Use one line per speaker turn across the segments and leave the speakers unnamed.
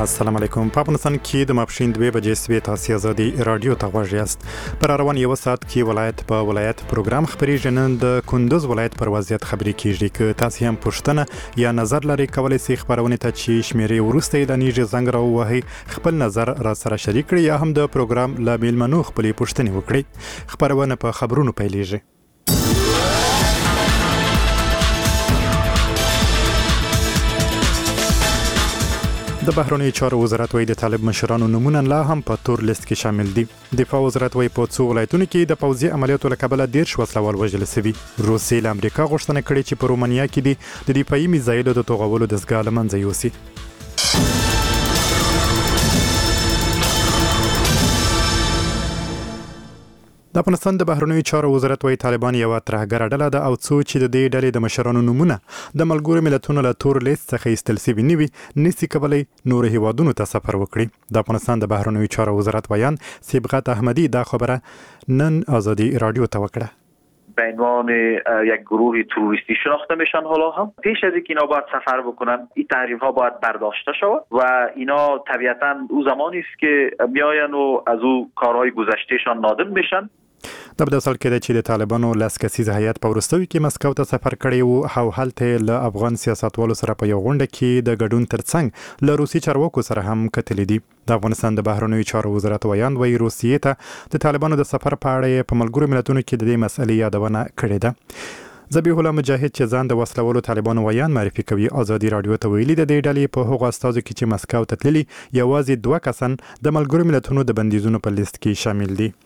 السلام علیکم. په افغانستان کې د ماپښین 2 بجې سوي تاسو ازادي رادیو ته غوږ یاست. پر روان یو ساعت کې ولایت په ولایت پروګرام خبري نن د کندوز ولایت پر وضعیت خبري کیږي. که تاسو هم پوښتنه یا نظر لرئ کولای شئ خبرونه ته چې شمیرې ورسته اعلانیږي زنګ راووهئ، خپل نظر را سره شریک کړئ یا هم د پروګرام لا میلمنو خپلې پوښتنې وکړئ. خبرونه په خبرونو پیلېږي. د بهرنیو چارو وزارت وايي د طالب مشرانو نمونه لا هم په تور لیست کې شامل دي. دفاع وزارت وايي په څو ولایتونو کې د پوځي عملیاتو له کبله 10 وسلوال وژل شوي. روسیې له امریکا غوښتنه کړې چې په رومانیا کې د دفاعي میزایلو د توغولو دستګاه له منځه یوسي. د افغانستان د بهرنیو چارو وزارت وايي طالبان یو ترهګره ډله ده او څو چې د دې ډلې د مشرانو نمونه د ملګرو ملتونو له تور لیست څخه ایستل شوي نه وي، نشي کولی نور هیوادونو ته سفر وکړي. د افغانستان د بهرنیو چارو وزارت ویان صبغت احمدی دا خبره نن آزادی رادیو ته وکړه.
به عنوان یک گروه تروریستی شناخته میشن. حالا هم پیش از اینکه اینا باید سفر بکنن این تحریم ها باید برداشته شود و اینا طبیعتا او زمانی است که میاین و از او کارهای گذشتهشان نادم بشن.
د بده سال کې چې د طالبانو لاس کسیز هیئت په ورستوي کې مسکو ته سفر کړی وو او هلته له افغان سیاستوالو سره په یو غونډه کې د ګډون ترڅنګ له روسي چارواکو سره هم کتلې دي. د افغانستان د بهرنیو چارو وزارت ویان وايي روسیې ته د طالبانو د سفر په اړه په ملګرو ملتونو کې د دې مسلې یادونه کړې ده. ذبیح الله مجاهد چې ځان د وسلوالو طالبانو ویان معرفي کوي آزادي رادیو ته ویلي د دې ډلې په هغو استازو کې چې مسکو ته تللي یوازې 2 کسان د ملګرو ملتونو د بندیزونو په لیست کې شامل دي.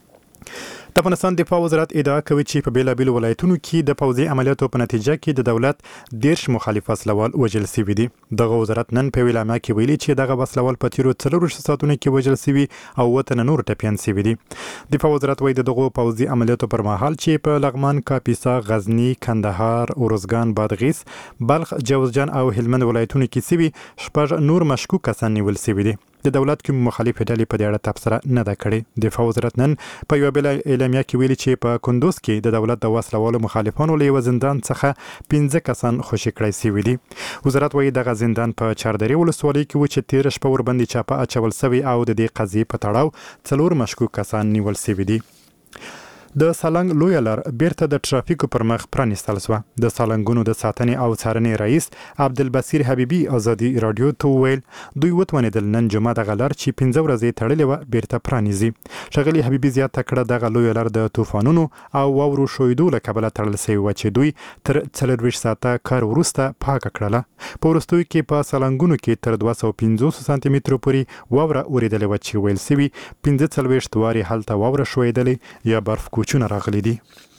د افغانستان دفاع وزارت ادعا کوي چې په بیلابیلو ولایتونو کې د پوځي عملیاتو په نتیجه کې د دولت 10 مخالف وسلوال وژل شوي دي. دغه وزارت نن په ویلامه کې ویلي چې دغه وسلوال په تیرو 4 ساعتونو کې وژل شوي او وطن نور ټپيان شوي دي. دفاع وزارت وايي دغه پوځي عملیاتو پر مهال چې په لغمان، کاپیسا، غزنی، کندهار، اورزګان، بادغیس، بلخ، جوزجان او هلمند ولایتونو کې شوي 6 نور مشکوک کسان نیول شوي دي. د دولت کوم مخالف ډلې په دې اړه تبصره نه ده کړې. دفاع وزارت نن په یو بل اعلامیه کې ویلي چې په کندوز کې د دولت د وسلوالو مخالفانو له زندان څخه 15 کسان خوشي کړای شوي دي. وزارت وايي دغه زندان په چاردرې ولسوالۍ کې و چې 13 شپه ورباندې چاپه اچول شوی او د دې قضیې په تړاو 4 مشکوک کسان نیول شوي دي. د سالنګ لویه لار بیرته د ټرافیکو پر مخ پرانیستل شوه. د سالنګونو د ساتنې او څارنې رئیس عبدالبصیر حبیبي آزادي رادیو ته وویل دوی وتوانېدل نن جمعه دغه لار چې 15 ورځې تړلې وه بیرته پرانیزي. ښاغلي حبیبي زیاته کړه دغه لویه لار د طوفانونو او واورو ښویدو له کبله تړل شوې وه چې دوی تر 24 ساعته کار وروسته پاکه کړله. په وروستیو کې په سالنګونو کې تر 250 سانتي مترو پورې واوره اورېدلې وه چې ویل شوي 45 وارې هلته واوره ښویدلې یا برف چونه راغلي دي.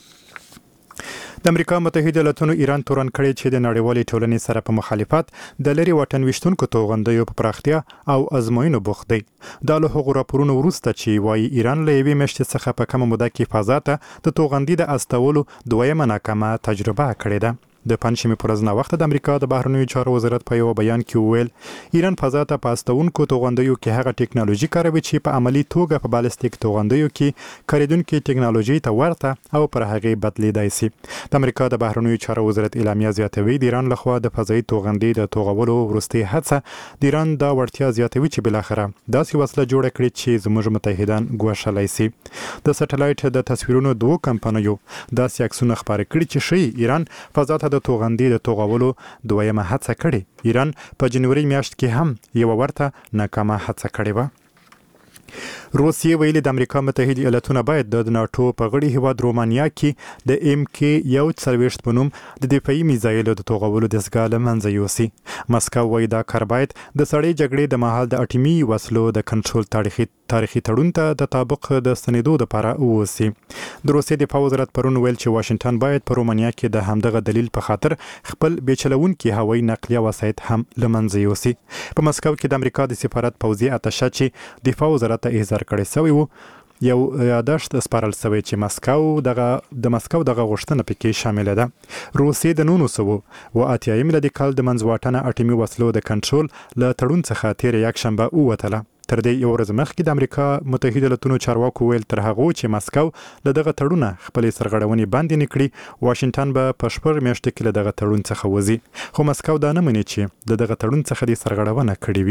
د امریکا متحده ایالاتونو ایران تورن کړی چې د نړیوالې ټولنې سره په مخالفت د لري واټن وشتونکو توغندیو په پراختیا او ازموینو بوخت دی. دا له هغو راپورونو وروسته چې وايي ایران له یوې میاشتې څخه په کمه موده کې فضا ته د توغندي د استولو دویمه ناکامه تجربه کړې ده. د پنځمې پر ورځ ناوخته د امریکا د بهرنیو چارو وزارت په یو بیان کې وویل ایران فضا ته په استونکو توغندیو کې هغه ټکنالوژي کاروي چې په عملی توګه په بالستیک توغندیو کې کاریدونکو ټکنالوژي ته ورته او پر هغه بدلیدای شي. د امریکا د بهرنیو چارو وزارت اعلامیه زیاتوي د ایران لخوا د فضایي توغندي د توغولو وروستي هڅه د ایران د وړتیا زیاتوي چې بلاخره داسې وسله جوړه کړي چې زموږ متحدان ګوښلی شي. د سټلایټ د تصویرونو 2 کمپنیو داسې عکسونه خپاره کړي چې ښیي ایران فضا ته د توغندي د توغولو دویمه هڅه کړې. ایران په جنوري میاشت کې هم یو ورته ناکامه هڅه کړې وه. روسیې ویلي د امریکا متحده ایالاتونه باید د ناتو په غړي هیواد رومانیا کې د MK-41 په نوم د دفاعي میزایلو د توغولو دستګاه له منځه یوسي. مسکو وايي دا کار باید د سړې جګړې د مهال د اټومي وسلو د کنټرول تاریخي تړون ته د تطابق د ستنېدو لپاره ووسی. د روسیې دفاع وزارت پرون ویل چې واشنگټن باید په رومانیا کې د همدغه دلیل په خاطر خپل بیچلونکي هوایي نقلیه وسایط هم له منځه یوسي. په مسکو کې د امریکا د سفارت پوځي اتشه چې دفاع وزارت ته احضار کړی شوی و یو یادښت سپارل شوی چې مسکو دغه غوښتنه پکې شامله ده. روسیې د 1980 میلادي کال د منځواټنه اټومي وسلو د کنټرول له تړون څخه تیر یک شنبه ووتله. تر دې یو ورځ مخکې د امریکا متحده ایالاتونو چارواکو ویل تر هغه چې مسکو له دغه تړونه خپل سرغړونې باندې نکړي واشنگټن به په 4 میاشتو کې له دغه تړون څخه وځي. خو مسکو دا نه مني چې دغه تړون څخه د سرغړونه کړې وي.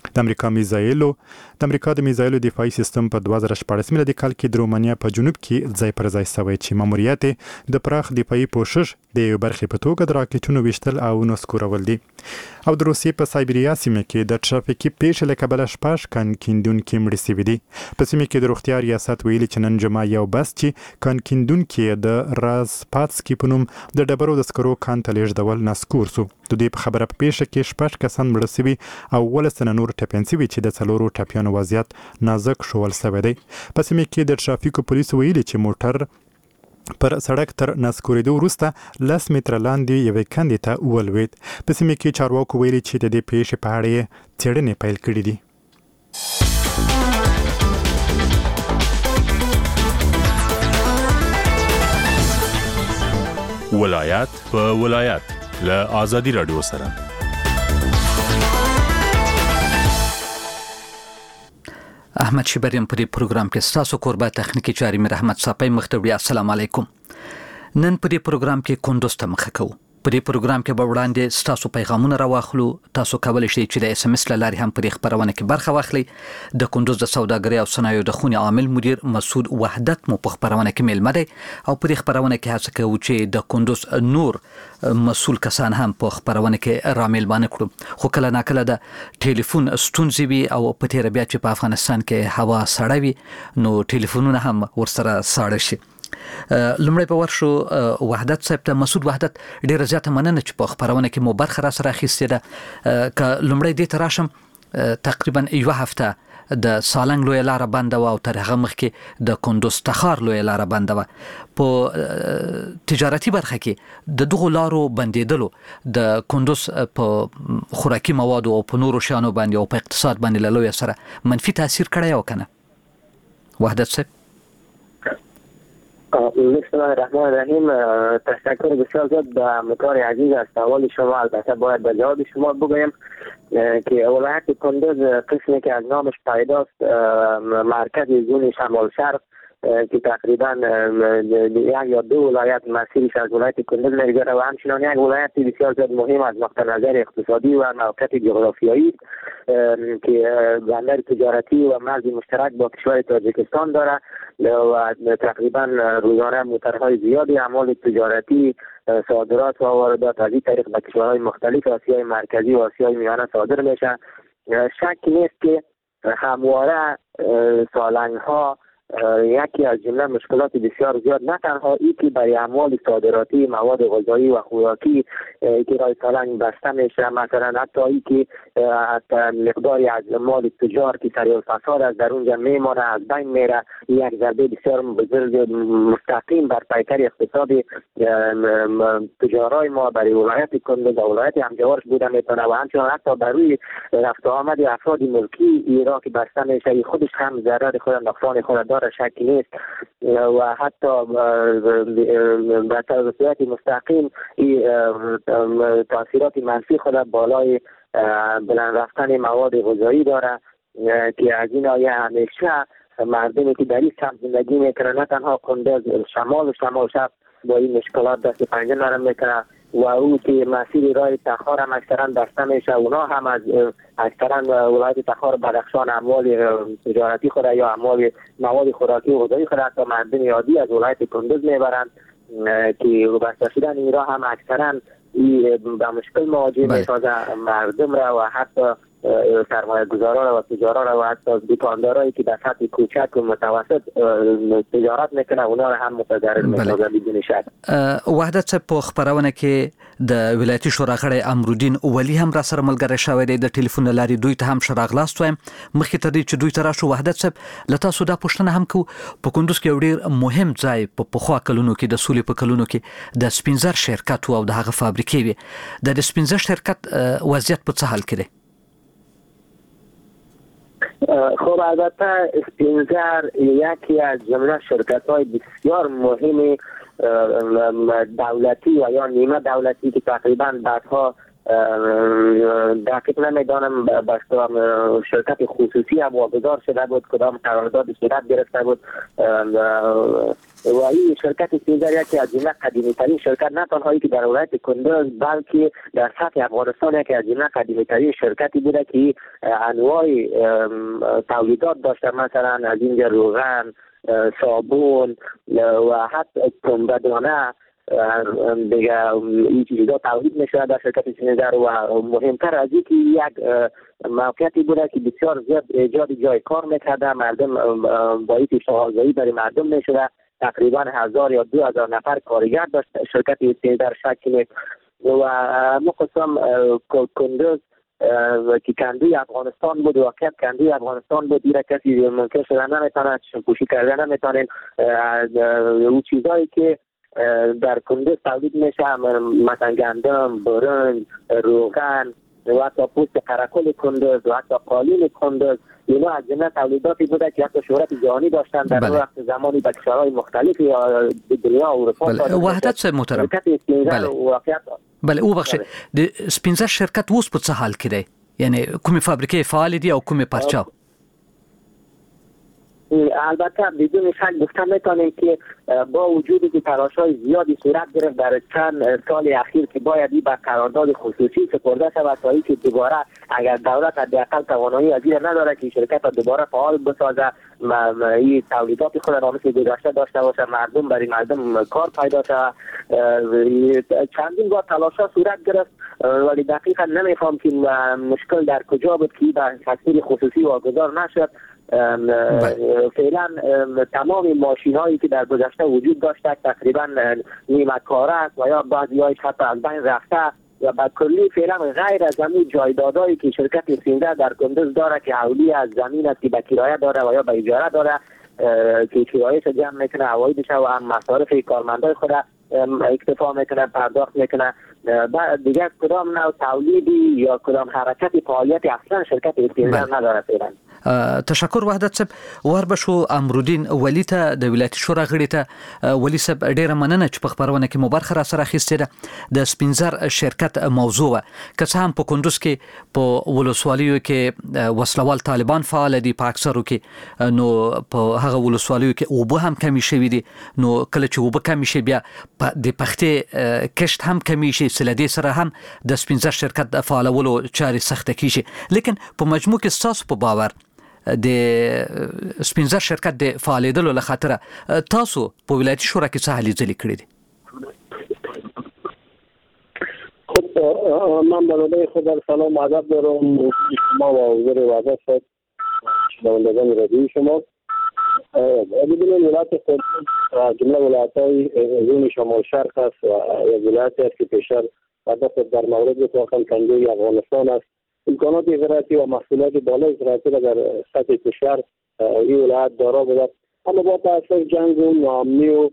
د امریکا د میزایلو دفاعي سیستم په 2014 میلادي کال کې د رومانیا په جنوب کې ځای پر ځای شوی چې ماموریت د پراخ دفاعي پوښښ د یو برخې په توګه د راکټونو ویشتل او نسکورول دي. او د روسیې په سایبریا سیمه کې د ټرافیکي پیښې له کبله 6 کانکیندونکي مړه شوي دي. په سیمه کې د روغتیا ریاست ویلي چې نن جمعه یو بس چې کانکیندونکي د رازپاتسکي په نوم د ډبرو د سکرو کان ته لیږدول نسکور سو. د دې په خبره په پیښه کې 6 کسان مړه شوي او 18 نور ټپیان شوي چې د 4 ټپیانو وضعیت نازک شول شوی دی. په سیمه کې د ټرافیکو پولیسو ویلي چې موټر پر سړک تر نسکورېدو وروسته 10 متره لاندې یوې کندې ته ولوېد. په سیمه کې چارواکو ویلي چې د دې پیښې په اړه یې څېړنې پیل کړې دي.
ولایت په ولایت له آزادي رادیو سره.
احمد شبریم په دې پروګرام کې ستاسو قربا تخنیکی چاري مې رحمت صاحب مختوی. السلام علیکم. نن په دې پروګرام کې کندوز ته مخه کوو. په دې پروګرام کې به وړاندې ستاسو پیغامونه راواخلو. تاسو کولی شئ چې د SMS لارې هم په دې خبرونه کې برخه واخلئ. د کندوز د سوداګرۍ او صنایعو د خونې عامل مدیر مسعود وحدت مو په خبرونه کې میلمه دی او په دې خبرونه کې هڅه کوو چې د کندوز نور مسؤل کسان هم په خبرونه کې رامیلمانه کړو. خو کله ناکله د ټلیفون ستونزې وي او په تیر بیا چې په افغانستان کې هوا سړه وي نو ټلیفونونه هم ورسره ساړه شي. لمړی په ورشو وحدت صاحب ته. مسعود وحدت ډیره زیاته مننه چې په خبرونه کې مو برخه را سره اخیستې ده. که لمړی دې ته راشم، تقریبا یو هفته د سالنګ لویه لاره بنده وه او تر هغه مخکې د کندوز تخار لویه لاره بنده وه. په تجارتي برخه کې د دغو لارو بندېدلو د کندوز په خوراکي موادو او په نورو شیانو باندې او په اقتصاد باندې له لویه سره منفي تاثیر کړی او که نه؟ وحدت صاحب.
بسم الله الرحمن الرحیم. تشکر بسیار زیاد به همکار عزیز از سوال شما. البته باید به جواب شما بگویم که ولایت کندوز قسمی که از نامش پیداست مرکز زون شمال شرق که تقریبا یک یا دو ولایت مسیرش از ولایت کندوز میگذره و همچنان یک ولایت بسیار زیاد مهم از نقطه نظر اقتصادی و موقعیت جغرافیایی که بندر تجارتی و مرز مشترک با کشور تاجیکستان داره و تقریبا روزانه موترهای زیادی اعمال تجارتی، صادرات و واردات از این طریق به کشورهای مختلف آسیای مرکزی و آسیای میانه صادر میشه. شک نیست که همواره سالنگ‌ها یکی از جمله مشکلات بسیار زیاد، نه تنها ای که برای اعمال صادراتی مواد غذایی و خوراکی که رای سالنگ بسته میشه، مثلا حتی ای که مقداری از مال تجار که سریع الفساد از در اونجا میمانه از بین میره، یک ضربه بسیار بزرگ مستقیم بر پیکر اقتصاد تجارای ما برای ولایت کندوز و ولایت همجوارش بوده میتونه و همچنان حتی بر روی رفت آمد افراد ملکی ایران که بسته میشه خودش هم ضرر خود نقصان خود داره، شک نیست. و حتی به صورت مستقیم تاثیرات منفی خود بالای بلند رفتن مواد غذایی داره که از این آیه همیشه مردمی که در این سمت زندگی میکنه، نه تنها کندوز، شمال و شمال شب با این مشکلات دست پنجه نرم میکنه و او که مسیر راه تخار هم اکثرا بسته میشه، اونا هم از اکثرا ولایت تخار بدخشان اموال تجارتی خود یا اموال مواد خوراکی و غذایی خود حتی مردم عادی از ولایت کندوز میبرند که بسته شدن این راه هم اکثرا به مشکل مواجه میسازه مردم را و حتی سرمایه گذاران و تجاران و حتی دکاندارایی که در سطح کوچک و متوسط تجارت میکنه اونا را هم متضرر میسازه بدون شک.
وحدت صاحب په خبرونه کې د ولایتي شورا غړی امرالدین ولی هم را سره ملګری شوی دی. د ټلیفون لارې دوی ته هم ښه راغلاست وایم. مخکې تر دې چې دوی ته راشو وحدت صاحب له تاسو دا پوښتنه هم کوو، په کندوز کې یو ډېر مهم ځای په پخوا کلونو کې د سولې په کلونو کې د سپینزر شرکت او د هغه فابریکې وي. د سپینزر شرکت وضعیت په څه حال کې دی؟
خب البته سپینزر یکی از جمله شرکت‌های بسیار مهم دولتی و یا نیمه دولتی که تقریبا بعدها دقیق نمیدانم به کدام شرکت خصوصی هم واگذار شده بود، کدام قرارداد صورت گرفته بود و این شرکت سپینزر یکی از جمله قدیمی ترین شرکت نه تنهایی که در ولایت کندز بلکه در سطح افغانستان یکی از جمله قدیمی ترین شرکتی بوده که انواع تولیدات داشته، مثلا از اینجا روغن، صابون و حتی پنبه‌دانه دیگه این چیزا تولید میشه در شرکت سپینزر و مهمتر از این که یک موقعیتی بوده که بسیار زیاد ایجاد جای کار میکرده، مردم با این پیشنهادگری برای مردم میشده، تقریبا 1000 یا 2000 نفر کارگر داشت شرکت سپینزر شکل و مخصوصا کندز که کندوی افغانستان بود، واقعیت کندوی افغانستان بود، دیره کسی منکر شدن نمیتونه، پوشی کردن نمیتونه. اون چیزایی که در کندز تولید میشه مثلا گندم، برنج، روغن و حتی پوست قرقل کندز و حتی قالین کندز، اینا از جمله تولیداتی بوده که حتی شهرت جهانی داشتن در وقت زمانی به کشورهای مختلفی دنیا و اروپا.
وحدت صاحب محترم، بله او بخشه د سپینزر شرکت اوس په څه حال کې دی؟ یعنی کومې فابریکې فعال دي او کومې پرچاو؟
البته بدون شک گفتن میتونیم که با وجودی که تلاش‌های زیادی صورت گرفت در چند سال اخیر که باید به قرارداد خصوصی سپرده شود تا اینکه دوباره اگر دولت حداقل توانایی از این نداره که شرکت دوباره فعال بسازه، این تولیدات خود را مثل گذشته داشته باشه، مردم برای مردم کار پیدا شود، چندین بار تلاش‌ها صورت گرفت ولی دقیقا نمیفهم که مشکل در کجا بود که به تصویر خصوصی واگذار نشد. فعلا تمام ماشین هایی که در گذشته وجود داشته تقریبا نیمه کاره است و یا بعضی هایش حتی از بین رفته و به کلی فعلا غیر از همون جایدادهایی که شرکت سپینزر در کندز داره که حولی از زمین است که به کرایه داره و یا به اجاره داره که کرایه‌اش جمع میکنه، عواید و هم مصارف کارمندای خود اکتفا میکنه، پرداخت میکنه. دیگه کدام نوع تولیدی یا کدام حرکتی فعالیتی اصلا شرکت سپینزر نداره فعلا.
تشکر وحدت صاحب. وربشو امرودین ولی ته د ولایتي شورا غړي ته ولی صاحب ډیره مننه چې په خبرونه کې مو برخه را سره اخیستې ده. د سپینزر شرکت موضوع که څه هم په کندوز کې په ولسوالیو کې وسلوال طالبان فعال دي، په اکثرو کې نو په هغه ولسوالیو کې اوبه هم کمی شوي دي، نو کله چې اوبه کمی شي بیا د پختې کشت هم کمی شي، سلدې سره هم د سپینزر شرکت د فعالولو چارې سخته کیږي. لیکن په مجموع کې ستاسو په باور د سپینزر شرکت د فعالیدلو له خاطره تاسو په ولایتي شورا کې څه هلې ځلې کړې دي؟
خب من برای خود سلام و ادب دارم شما و حضور وحدت صاحب، شنوندگان رادیوی شما. ببینید ولایت کندز جمله ولایت‌های زون شمال شرق است و یک ولایتی است که پیشتر وحدت در مورد واقعا کندوی افغانستان است. امکانات زراعتی و محصولات بالای زراعتی را در سطح کشور این ولایت دارا بوده، اما با تأثیر جنگ و ناامنی و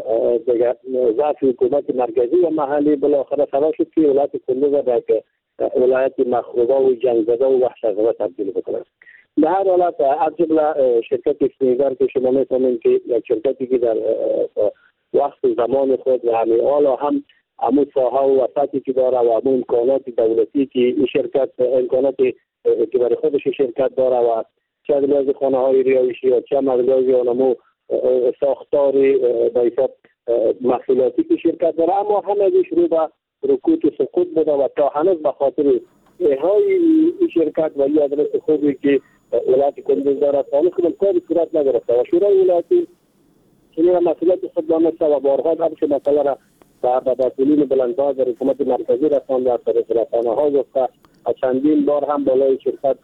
ضعف حکومت مرکزی و محلی بالاخره سبب شد که ولایت کندز را یک ولایت مخروبه و جنگ زده و وحشت‌زده تبدیل بکنه. به هر حالت از جمله شرکت سپینزر که شما می‌فهمید که یک شرکتی که در وقت زمان خود و همین حالا هم همون ساحه و وسطی که داره و همون امکانات دولتی که این شرکت امکاناتی که برای خودش شرکت داره و چه از خانه های ریایشی یا چه مغازه یا نمو ساختاری به حساب محصولاتی که شرکت داره، اما همه شروع به رکود و سقوط بوده و تا هنوز به خاطر احای این شرکت و این ادرس خوبی که ولایت کندز داره تا هنوز کاری صورت نگرفته و شورای ولایتی چنین مسئولیت خود دانسته و بارها درش مسئله را به مسئولین بلندباز در حکومت مرکزی رسانده از طریق رسانه‌ها گفته. چندین بار هم بالای شرکت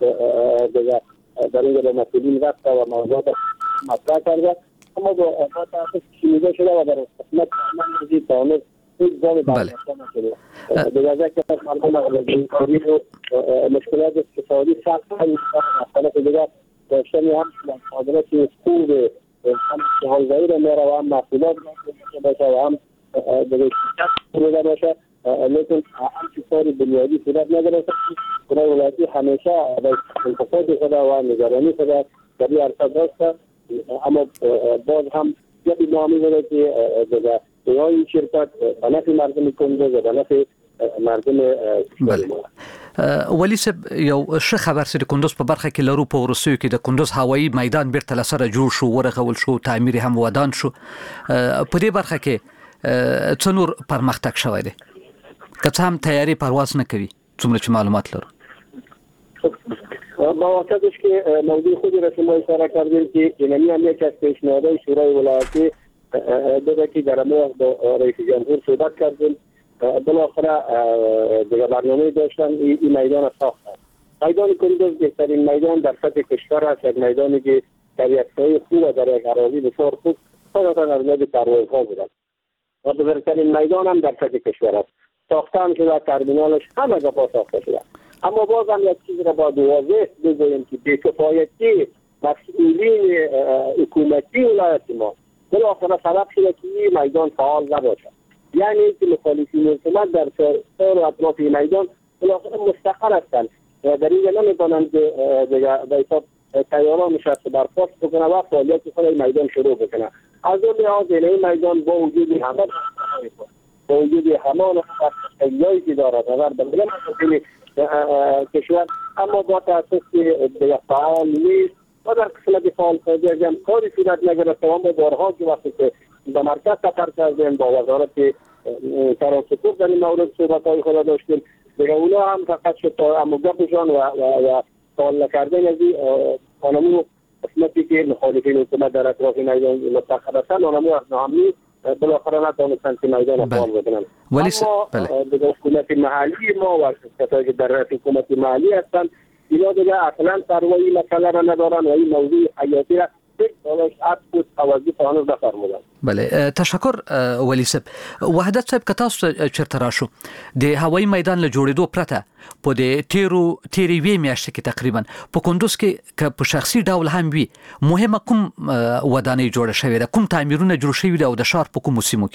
در این به مسئولین رفته و موضوعات مطرح کرده، اما با تحقیق شنیده شده و در قسمت مرکزی تا هنوز هیچ جایی برداشته نشده. به وجه که مردم بیکاری و مشکلات اقتصادی سخت هم از طرف دیگر داشتنی هم مصادرات خوب هم جهانزایی را میاره و هم محصولات باشه و هم به شرکت بوده باشه، لیکن همچی کاری بنیادی صورت نگرفته. شورای ولایتی همیشه به انتقاد خود و نگرانی خود در این عرصه داشته، اما باز هم یک نامی بوده که این شرکت به نفع مردم کندز و به نفع مردم
بله. ولی صاحب یو ښه خبر سره کندوز په برخه کې لرو په ورسوي کې د کندوز هوایی میدان بیرته لسره جوړ شو ورغول شو تعمیر هم ودان شو په دې برخه کې څو نور پرمختګ شوی دی که څه هم تیاری پرواز نه کوي څومره چې معلومات لرو
با واسطش که موضوع خودی را شما اشاره کردیم که اینمی هم یک از پیشنهادهای شورای ولایتی دیگه که در امروز با رئیس جمهور صحبت کردیم بالاخره دیگه برنامه داشتن این میدان ساختن. میدان کندوز بهترین میدان در سطح کشور است، یک میدانی که در یک سایه خوب و در یک اراضی بسیار خوب فقط در مورد پروازها بودن و بزرگترین میدان هم در سطح کشور است. ساختن شده، ترمینالش همه جا ساخته شده. اما باز هم یک چیز را باید واضح بگوییم که بی‌کفایتی مسئولین حکومتی ولایت ما بالاخره سبب شده که این میدان فعال نباشد. یعنی که مخالفین حکومت در سر و اطراف این میدان بالاخره مستقر هستند و در اینجا نمیتونند به حساب طیاران نشست برخاست بکنه و فعالیت خود این میدان شروع بکنه. از اون لحاظ این میدان با وجود همان خصوصیاتی که دارد و در بین کشور اما با تاسیس که فعال نیست و در قسمت فعال خودی هم کاری صورت نگرفته و ما بارها که وقتی که به مرکز سفر کردیم با وزارت ترانسپورت در این مورد صحبت‌های خود داشتیم دیگه اونا هم فقط شد اما گپشان و فعال نکردن از این آنمو قسمتی که مخالفین حکومت در اطراف میدان مستقر هستند آنمو از ناهمی بالاخره نتونستند که میدان فعال بکنند. اما دیگه حکومت محلی ما و کسایی که در رأس حکومت محلی هستند اینا دیگه اصلا پروایی مسئله را ندارن و این موضوع حیاتی را
بله تشکر ولی صاحب وحدت صاحب که تاسو چرته راشو د هوایی میدان له جوړېدو پرته په د تیری وی میاشتې کې تقریبا په کندوز کې که په شخصي ډول هم وي مهمه کوم ودانۍ جوړه شوې ده کوم تعمیرونه جوړ شوي دي او د ښار په کومو سیمو کې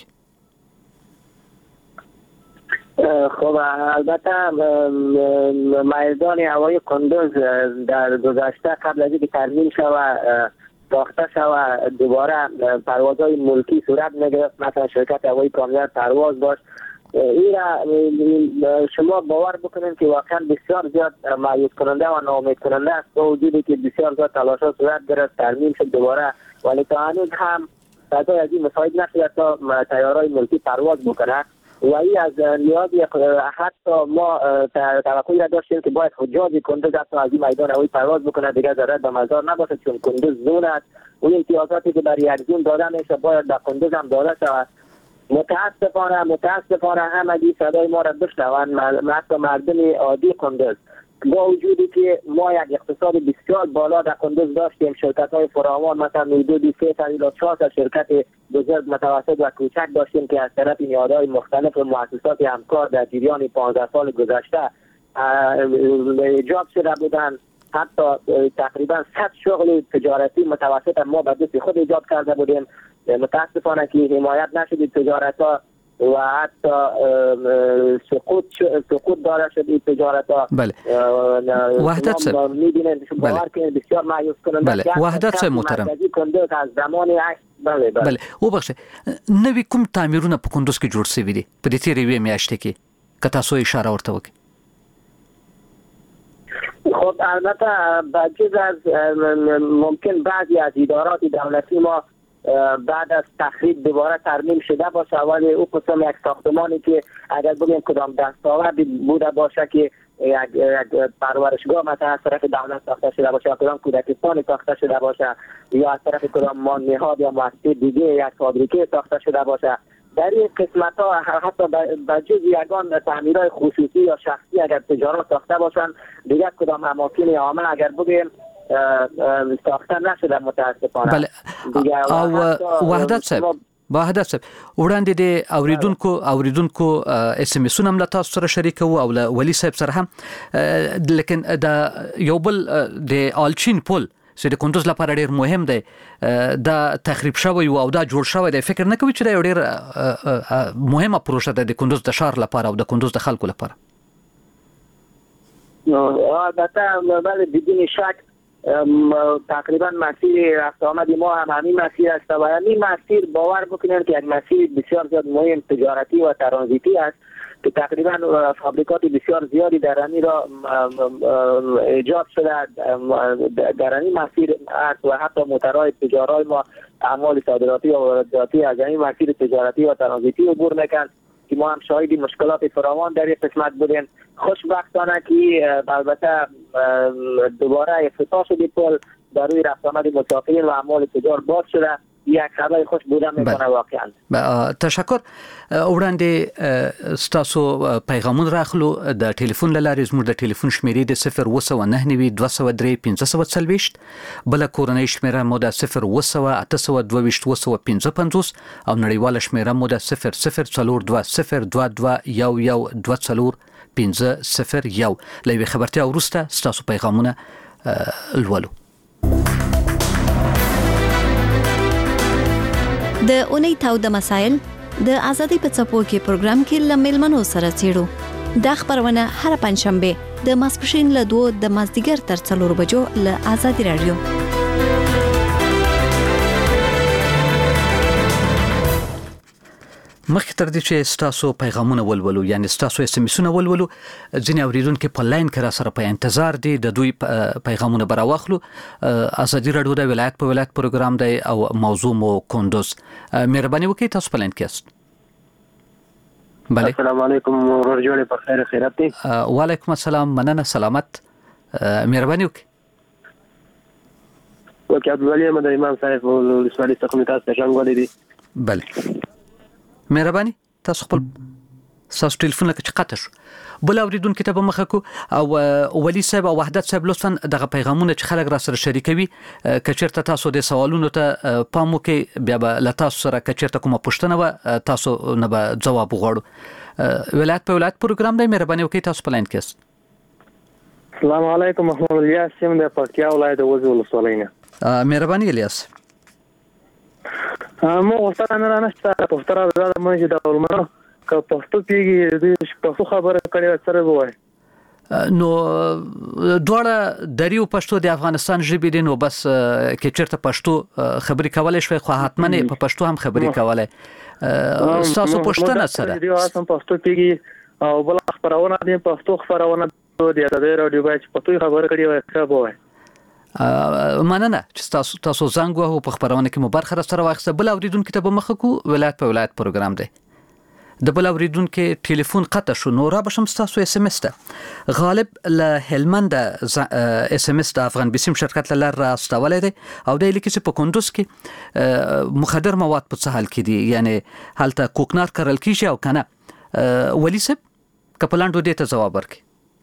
خب البته میدان هوایی کندوز در گذشته قبل از اینکه ترمیم شود ساخته شود دوباره پروازهای ملکی صورت میگرفت مثلا شرکت هوایی کامیاب پرواز داشت این را شما باور بکنید که واقعا بسیار زیاد مایوس کننده و ناامید کننده است با وجودی که بسیار زیاد تلاش‌ها صورت گرفت ترمیم شد دوباره ولی تا هنوز هم صدای از این مساعد نشده تا طیارهای ملکی پرواز بکنه و این از نیازی حتی ما توقعی را داشتیم که باید حجاج کندوز حتی از این میدان هوایی پرواز بکنه دیگه ضرورت به مزار نباشه چون کندوز زون است اون امتیازاتی که برای یک زون داده میشه باید در کندوز هم داده شود. متاسفانه همگی صدای ما را بشنوند مثل مردم عادی کندوز با وجودی که ما یک اقتصاد بسیار بالا در کندوز داشتیم شرکت‌های فراوان مثلا حدود 3 تا 4 تا شرکت بزرگ متوسط و کوچک داشتیم که از طرف نهادهای مختلف و مؤسسات همکار در جریان 15 سال گذشته ایجاد شده بودند حتی تقریبا 100 شغل تجارتی متوسط ما به دست خود ایجاد کرده بودیم متاسفانه که حمایت نشد تجارت‌ها و حتی سقوط داره شد این تجارت ها
بله وحدت صاحب
میبینید باور کنید بسیار مایوس کننده
بله وحدت صاحب محترم
کندوز از زمان
بله وبخښه نوې کوم تعمیرونه په کندوز کې جوړ شوي دي په دې تیرې وی میاشتې کې که تاسو اشاره ورته وکړئ
خب البته بجز از ممکن بعضی از ادارات دولتی ما بعد از تخریب دوباره ترمیم شده باشه ولی او قسم یک ساختمانی که اگر بگیم کدام دستاوردی بوده باشه که یک پرورشگاه مثلا از طرف دولت ساخته شده باشه یا کدام کودکستانی ساخته شده باشه یا از طرف کدام نهاد یا مؤسسه دیگه یک فابریکه ساخته شده باشه در این قسمت ها حتی بجز یگان تعمیرهای خصوصی یا شخصی اگر تجارت ساخته باشن دیگر کدام اماکن عامه اگر بگیم ساخته نشده متاسفانه
بله او وحدت صاحب وړاندې د اوریدونکو اس ام اس هم له تاسو سره شریکو او له ولی صاحب سره هم لیکن دا یو بل د آلچین پل چې د کندوز لپاره ډیر مهم دی دا تخریب شوی او دا جوړ شوی دی فکر نه کوي چې دا ډیر مهمه پروژه ده د کندوز د ښار لپاره او د کندوز د خلکو لپاره
البته بله بدون شک تقریبا مسیر رفت آمد ما هم همین مسیر است و همین مسیر باور بکنید که یک مسیر بسیار زیاد مهم تجارتی و ترانزیتی است که تقریبا فابریکات بسیار زیادی در همین را ایجاد شده در همین مسیر است و حتی موترهای تجاری ما اعمال صادراتی و وارداتی از این مسیر تجارتی و ترانزیتی عبور میکنند که ما هم شاهد مشکلات فراوان در این قسمت بودیم. خوشبختانه که البته دوباره افتتاح شد پل در روی رفت آمد مسافرین و اعمال تجار باز شده، یک خبر خوش بودن میکنه واقعا.
تشکر. وړاندې ستاسو پیغامون راخلو د ټلیفون لارې زموږ د ټلیفون شمیرې د 02992031540 بل کورنۍ شمیره مو د 020822255 او نړیواله شمیره مو د 0042022112450 لوي خبرتي اورسته ستاسو پیغامونه لولو.
د اونۍ تاوده مسایل د ازادي په څپو کې پروګرام کې لملمنو سره چیرو د خبرونه هر پنځشنبه د ماسپښین له 2 د مازدیګر تر 4 بجو له ازادي رادیو.
مخکې تر دې چې ستاسو پیغامونه ولولو یعنی ستاسو اس ام اسونه ولولو ځینې اوریدونکو په لاین کې را سره په انتظار دي د دوی پیغامونه براوخلو. ازادي رادیو د ولایت په ولایت پروګرام دی او موضوع مو کندوز. مهرباني وکړئ تاسو په لاین کې یاست.
بله السلام علیکم ورور جوړې په خیر خیرات دي.
وعلیکم السلام مننه سلامت. مهرباني وکړئ.
وکړه عبدالولي احمد امام صاحب ولسوالۍ څخه متاس ته څنګه دي.
بله مهرباني تاسو خپل تاسو ټلیفون لکه قطع شو بل اوریدونکو ته به مخه کو او ولی صاحب او وحدت صاحب لطفا دغه پیغامونه چې خلک را سره شریکوي کچرته تاسو د سوالونو ته پامو کې بیا به ل تاسو سره کچرته کومه پوښتنه و تاسو نه به جواب وغواړو. ولایت په ولایت پروګرام دی. مهرباني وکړئ تاسو په لاین کې.
السلام علیکم محمد الیاس سیم د پکتیا ولایت وزو ولسوالۍ نه.
مهرباني الیاس.
مو وسره نه نشته پښتو را زړه مې د ولمنو که پښتو پیږي د پښتو خبره کړي سره وای
نو دواړه دریو پښتو د افغانستان ژبې دي نو بس کې چیرته پښتو خبري کولای شوي خو حتمنه په پښتو هم خبري کولای. تاسو پښتنه سره
دی اصلا پښتو پیږي او بل خبرونه دي پښتو خبرونه د رادیو باید پښتو خبره کړي وای ښه وای.
مننه چې تاسو زنګ وهو په خبرونه کې مو برخه سره واخیسته. بل اوریدونکو ته به مخه کو ولایت په ولایت پروګرام دی. د بل اوریدونکو ټلیفون قطع شو نو را بشم تاسو اس ام اس ته غالب له هلمند اس ام اس د افغان بسیم شرکت له لار راستولې دی او د لیکي چې په کندوز کې مخدر مواد په څه حال کې دي یعنی حالت کوکنار کرل کیږي او کنه. ولی صاحب کپلاندو دې ته جواب ورکړي.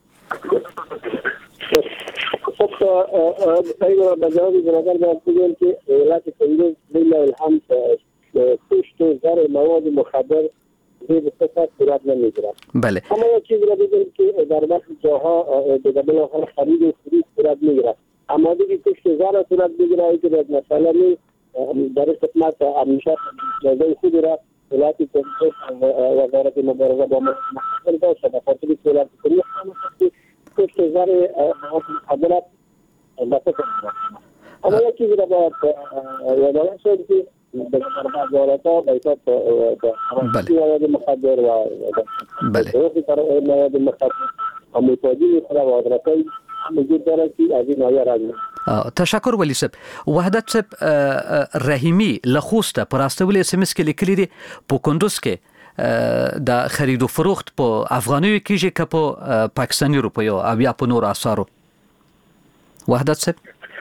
ايوه بجاوب برادر بقول कि ولایت کندوز بلا الحمد پشت زر مواد مخدر به صورت صورت نمیگیره.
بله
اما یک چیز را بگم که در بعضی جاها به بالاخره خرید و فروش صورت میگیره اما دیگه پشت زر صورت میگیره که مثلا در خدمت همیشه جزای خود را ولایت کندوز وزارت مبارزه با مخدر باشه به خاطر ولایت کندوز پشت زر مواد مخدرات بسته اما یک چیزی را باید یادآور شد که به بازارها بیشتر مواد مخدر و مواد مخدر آموزشی می‌کنه و آدرس‌های موجود داره که از این ناحیه راځي.
تشکر ولی صاحب. وحدت صاحب رحیمی لخوسته پراستول اس ام اس کې لیکلي دي په کندوز کې د خرید او فروخت په افغانیو کېږي که په پاکستاني روپیو او یا په نور اسعارو. وحدت صاحب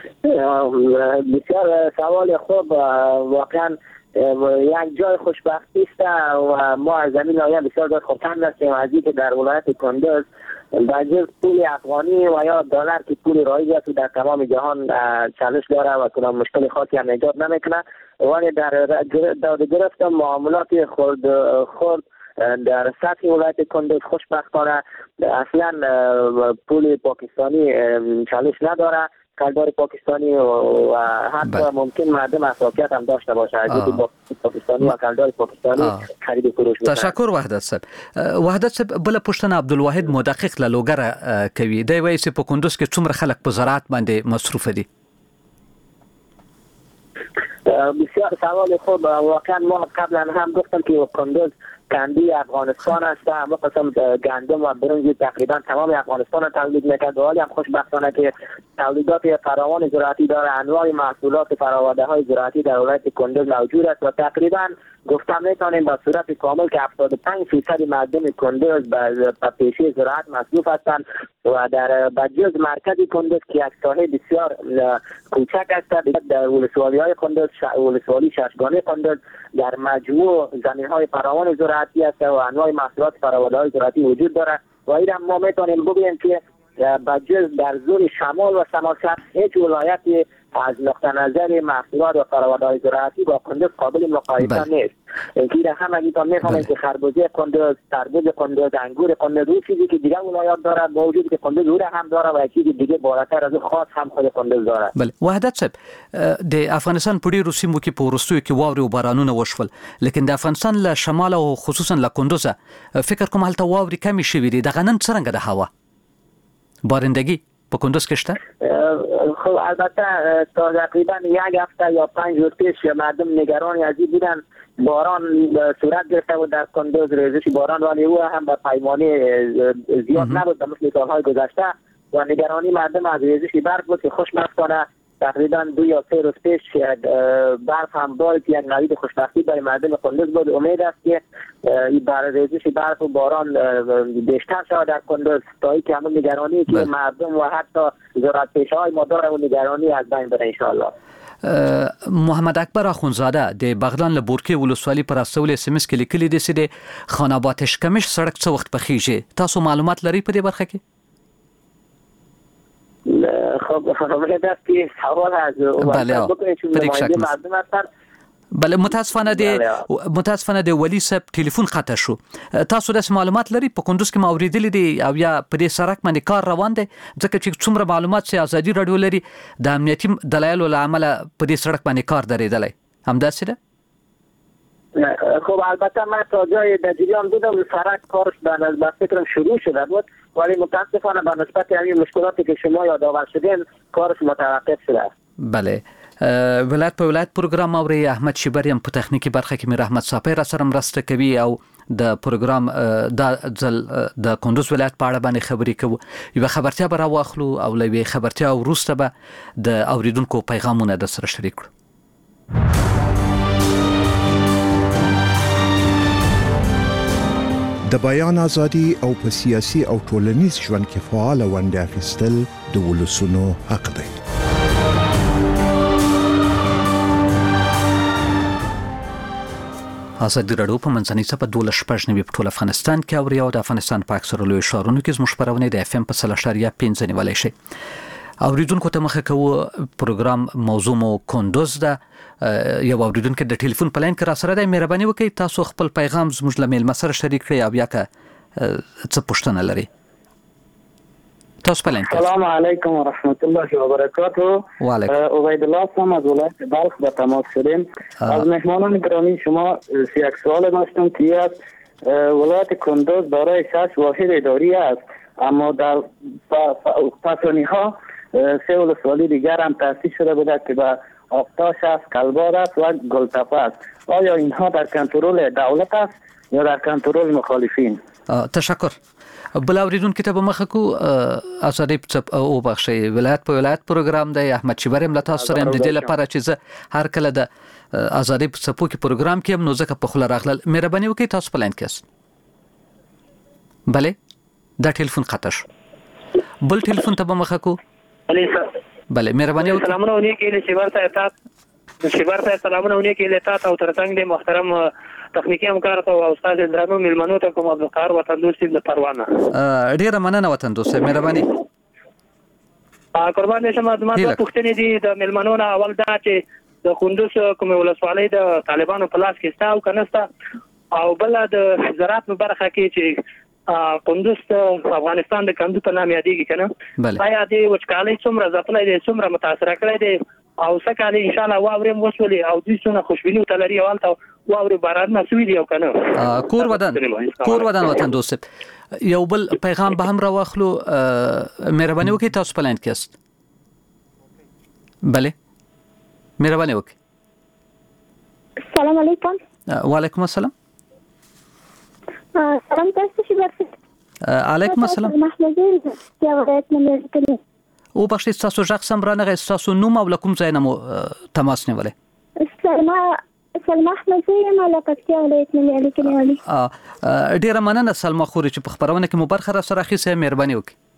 بسیار سوال خوب واقعا یک جای خوشبختی است و ما از زمین ناحیه بسیار زیاد خرسند هستیم از اینکه در ولایت کندوز بجز پول افغانی و یا دلار که پول رایج است در تمام جهان چالش داره و کدام مشکل خاصی هم ایجاد نمیکنه ولی در گرفت معاملات خرد در سطح ولایت کندوز خوشبختانه اصلا پول پاکستانی چالش نداره کلدار پاکستانی و حتی ممکن مردم اساسیت هم داشته باشه از پاکستانی و کلدار پاکستانی خرید و فروش بکنه.
تشکر وحدت صاحب. وحدت صاحب بل پښتنه عبدالواحد مدقق له لوګر کوي دی وایي چې په کندوز کې څومره خلک په زراعت باندې مصروف دي.
بسیار سوال خوب. واقعا ما قبلا هم گفتم که کندوز کندی افغانستان است. اما قسم گندم و برنج تقریبا تمام افغانستان تولید میکرد. ولی هم خوشبختانه که تولیدات فراوان زراعتی داره. انواع محصولات فراورده های زراعتی در ولایت کندوز موجود است و تقریبا گفتم میتونیم با صورت کامل که 75% مردم کندوز به پیشه زراعت مصروف هستند و در بجز مرکز کندوز که یک ساحه بسیار کوچک است در ولسوالی‌های کندوز، ولسوالی ششگانه کندوز در مجموع زمین‌های فراوان زراعتی است و انواع محصولات فراورده‌های زراعتی وجود دارد و این ما میتونیم بگوییم که بجز در زون شمال و شمال شرق هیچ ولایتی از نقطه نظر محصولات و فراورده‌های زراعتی با کندوز قابل مقایسه نیست. اینکه همگی تا می‌فهمید که خربوزه کندوز، تربوز کندوز، انگور کندوز اون چیزی که دیگه ولایات داره موجود که کندوز او هم داره و چیزی دیگه بالاتر از خاص هم خود کندوز داره.
بله وحدت صاحب د افغانستان په ډیرو سیمو کې په وروستیو کې واورې او بارانونه وشول لیکن د افغانستان له شمال او خصوصا له کندوز فکر کوم هلته واورې کمی شوې دي. دغه نن څنګه د هوا بارندگی په کندوز کې شته؟
خب البته تا تقریبا یک هفته یا 5 روز پیش مردم نگرانی از این بودن باران صورت گرفته بود در کندوز، ریزش باران، ولی او هم به پیمانه زیاد نبود مثل سالهای گذشته و نگرانی مردم از ریزش برف بود که خوشبختانه تقریبا 2 یا 3 روز پیش برف هم بارید. یک نوید خوشبختی برای مردم کندوز بود. امید است که برای ریزش برف و باران بیشتر شود در کندوز تا اینکه همون نگرانی که مردم و حتی زراعت‌پیشه‌های ما داره و نگرانی از بین بره ان شاء الله.
محمد اکبر اخونزاده د بغلان له بورکې ولسوالۍ پر استول اس ام اس کې لیکلي دي چې د خانابات شکمش سړک څه وخت پخېږي. تاسو معلومات لرئ په دې برخه کې؟
خب خبره است که سوال از مردم هستند.
بله متاسفانه د ولی صاحب ټلیفون قطع شو. تاسو د معلومات لري په کندوز کې ما اوریدلې دي او یا په دې سړک باندې کار روان دی ځکه چې څومره معلومات چې ازادي رادیو لري د امنیتي دلایلو له امله په دې سړک باندې کار درېدلی همداسې ده؟
خب البته من تا جای در جریان بودم سرک کارش به فکرم شروع شده بود ولی متاسفانه به نسبت همین مشکلاتی که شما یادآور شدین کارش متوقف شده.
بله ولایت په ولایت پروګرام اوري احمد شیبریم په تخنیکی برخه کې مې رحمت صاحب را سره مرسته کوي او د پروګرام د کندوز ولایت په اړه باندې خبرې کوو. یو خبرتیا به راواخلو او لوي خبرتیا وروسته به د اوریدونکو پیغامونه د سره شریک کړو.
د بیان ازادي او په سیاسي او ټولنیز ژوند کې فعال ونډه اخیستل د ولسونو حق دی.
ازادي رادیو په منځنۍ صفه 12 په ټول افغانستان کې اوري او د افغانستان په اکثره لوی ښارونو کې زموږ خبرونه د اف ام په 3.5 نیولای شي. اوریدونکو ته مخه کوو پروګرام موضوع مو کندوز ده. یو اوریدونکو د ټلیفون په لاین کې را سره دی. مهرباني وکړئ تاسو خپل پیغام زموږ له میل مسره شریک کړئ او یا که څه پوښتنه لري. تاسو په لاین کې.
السلام علیکم و رحمت الله و برکاته. عبید الله هستم از ولایت بلخ به تماس شدیم. از مهمانان گرامی شما یک سوال داشتم که از ولایت کندوز دارای 6 واحد اداری است اما در پسانی ها 3 ولسوالی دیگر هم تأسیس شده بوده که به آفتاش است، کلبار است و گلتپه است. آیا اینها در کنترل دولت است یا در کنترل مخالفین؟
تشکر. بل اوریدونکو ته به مخه کو ازادي او بخشي ولایت په ولایت پروګرام دی. احمد شیبریم لته سره هم د دې لپاره چې زه هر کله د ازادي په سپو کې پروګرام کې هم نو ځکه په خله راغلل. مهرباني وکړئ تاسو په لاین کې است. بله دا ټلیفون قطع شو. بل ټلیفون ته به مخه کو. بله مهرباني وکړئ.
سلامونه ونیکې شیبر سلامونه ونیکې له او ترڅنګ د محترم تخنیکی همکار ته او استاد درنو ملمنو ته کوم عبدالقهار وطن دوست د پروانه.
ډیره مننه وطن دوست. مهرباني.
قربان شم د ماده پوښتنې دي د ملمنو نه. اول دا چې د کندوز کوم ولسوالۍ د طالبانو په لاس کې ستا او کنهستا او بل د زراعت په برخه کې چې کندوز افغانستان د کندو په نام یادېږي کنه آیا د وچکالۍ څومره ځپلای دي څومره متاثر کړی دی او سکه ان شاء الله واورم وسولي او دوی څونه خوشبینی تلري اولته واوري باران نسوي دی او کنه
کور ودان وطن دوست یو بل پیغام به هم راوخلو مهرباني وکړئ تاسو په لاین کې است بله مهرباني وکړئ
السلام علیکم
وعلیکم السلام
سلام تاسو شي ورته
علیکم السلام
محمد یا ولایت نه
او بخښی تاسو ځخ سم رانه تاسو نوم او کوم ځای نه مو تماس نیولې
سلمى احمد زين على پکتیا ولایت نه لیکنه
ډیره مننه سلمى خوري چې په خبرونه کې مو برخه را سره اخیسه مهرباني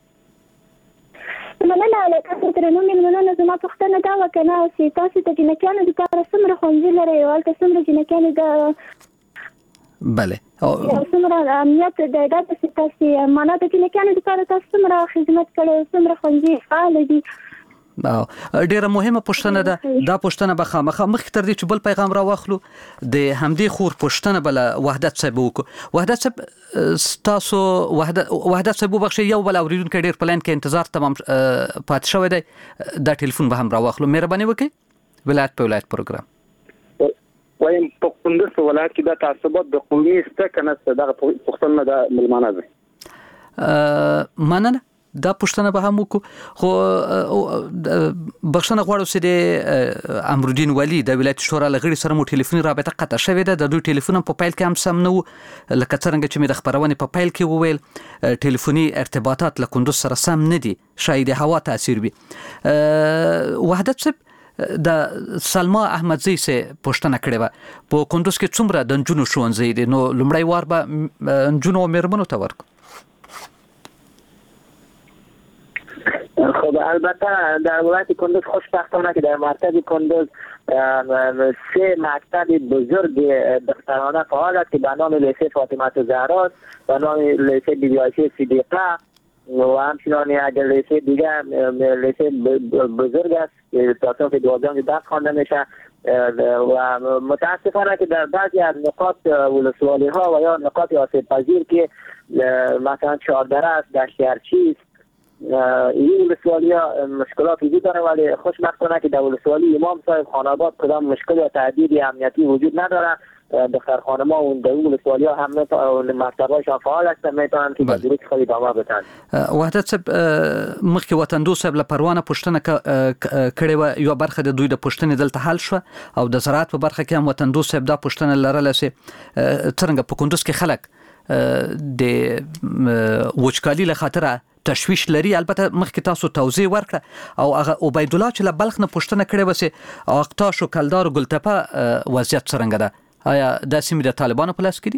وکړئ
مننه علیکم ترنو مننه زما پښتنه دا وکنه چې تاسو ته جنکانو د کار سمره خوندې لري او تاسو سمره جنکانو د
بله
سمره امنیت د اداره سیستم معنا د جنکانو د کار تاسو سمره خدمت کړو سمره خوندې فعال دي
ډیره مهمه پښتنه ده دا پښتنه به خامخا مخکې تر دې چې بل پیغام را واخلو د همدې خور پښتنه بل وحدت صاحب وکړو وحدت صاحب تاسو وحدت صاحب بخښي یو بل اوریدونکو ډیر پلان کې انتظار تمام پات شوی دی دا ټلیفون به هم را واخلو مهرباني وکړئ ولایت په ولایت پروګرام
وایم په کندوز ولایت کې د تعصبات د قومي استکنه دغه پښتنه د ملمانه ده
مننه دا پښتنه به هم وکړو خو بخښنه غواړو چې د امرالدین ولی د ولایت شورا لغړي سره مو ټلیفوني رابطه قطع شوې ده د دوی ټلیفون په پیل کې هم سم نه و لکه څنګه چې مې د خبرونې په پیل کې وویل ټلیفوني ارتباطات له کندوز سره سم نه دي شاید هوا تاثیر وي وحدت صاحب د سلمى احمد زئی سه پښتنه کړې و په کندوز کې څومره د نجونو ښوونځي دي نو لومړی وار به نجونو مېرمنو ته ورکړو
خب البته در ولایت کندوز خوشبختانه که در مرکز کندوز 3 مکتب بزرگ دخترانه فعال است که به نام لیسه فاطمه زهرا است به نام لیسه بیبی عایشه صدیقه و همچنان یک لیسه دیگه لیسه بزرگ است که تا صنف 12 درس خوانده میشه و متاسفانه که در بعضی از نقاط ولسوالی ها و یا نقاط آسیب پذیر که مثلا چهاردره است دشتیارچی است این ولسوالی ها مشکلات وجود داره ولی خوشبختانه که در ولسوالی امام صاحب خاناباد کدام مشکل یا تهدید امنیتی وجود نداره دختر خانما و در ولسوالی ها هم مکتب‌هاشان فعال هستند میتونن که بدروس خود ادامه بدن
وحدت صاحب مخکې وطن دوست صاحب له پروانه پښتنه کړې و یو برخه د دوی د پښتنې دلته حل شو او د زراعت په برخه کې هم وطن دوست صاحب دا پښتنه لرله چې څنګه په کندوز کې خلک د وچکالي له خاطره تشویش لري البته مخکې تاسو توضیح ورکړه او هغه عبید الله چې له بلخ نه پښتنه کړې و چې اقتاش او کلدار او ګلتپه وضعیت څنګه ده آیا د سیمې د طالبانو په لاس کې دي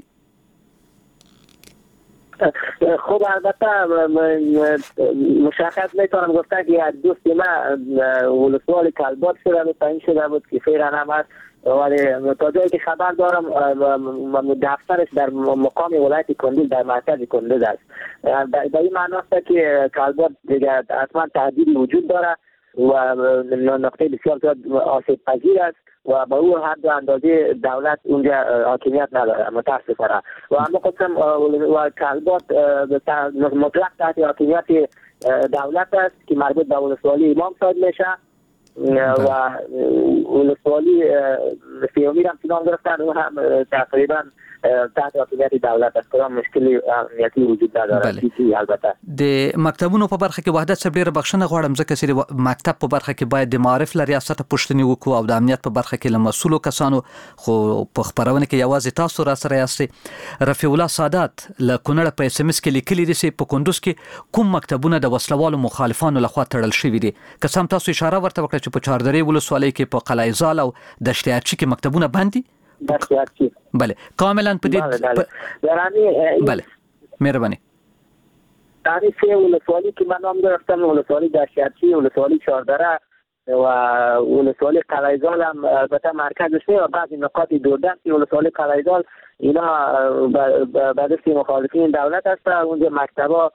خب البته مشخص میتونم گفتن که یک دوست من ولسوال کلبات شده بود تعیین شده بود که فعلا هم هست ولی تا جایی که خبر دارم دفترش در مقام ولایت کندوز در مرکز کندوز است به این معنی است که کلبات دیگه اصلا تهدیدی وجود داره و نقطه بسیار زیاد آسیب پذیر است و با او حد اندازه دولت اونجا حاکمیت نداره متاسفانه و اما قسم و کلبات مطلق تحت حاکمیت دولت است که مربوط به ولسوالی امام صاحب میشه و ولسوالی سیومیر هم چنان گرفتن او هم تقریبا تحت حاکمیت دولت است کدام مشکلی امنیتی وجود نداره البته
د مکتبونو په برخه کې وحدت صاحب ډیره بخښنه غواړم ځکه چې مکتب په برخه کې باید د معارف له ریاست پښتني وکړو او د امنیت په برخه کې له مسؤلو کسانو خو په خبرونه کې یوازې تاسو را سره یاستئ رفیع الله سادات له کونړ په اس ام اس کې لیکلي دي چې په کندوز کې کوم مکتبونه د وسلوالو مخالفانو لخوا تړل شوي دي که سم تاسو اشاره ورته وکړه چې په چاردرې ولسوالۍ کې په قلعه زال او دشتیارچي کې مکتبونه بند دي
دشتیارچی
بله کاملا په دې بله مهرباني
یعنی سه ولسوالی که من نام گرفتم ولسوالی دشتیارچی ولسوالی چاردره و ولسوالی قلعه زال هم البته مرکزش نیست و بعضی نقاط دوردست ولسوالی قلعه زال اینا به دست مخالفین دولت هست اونجا مکتبا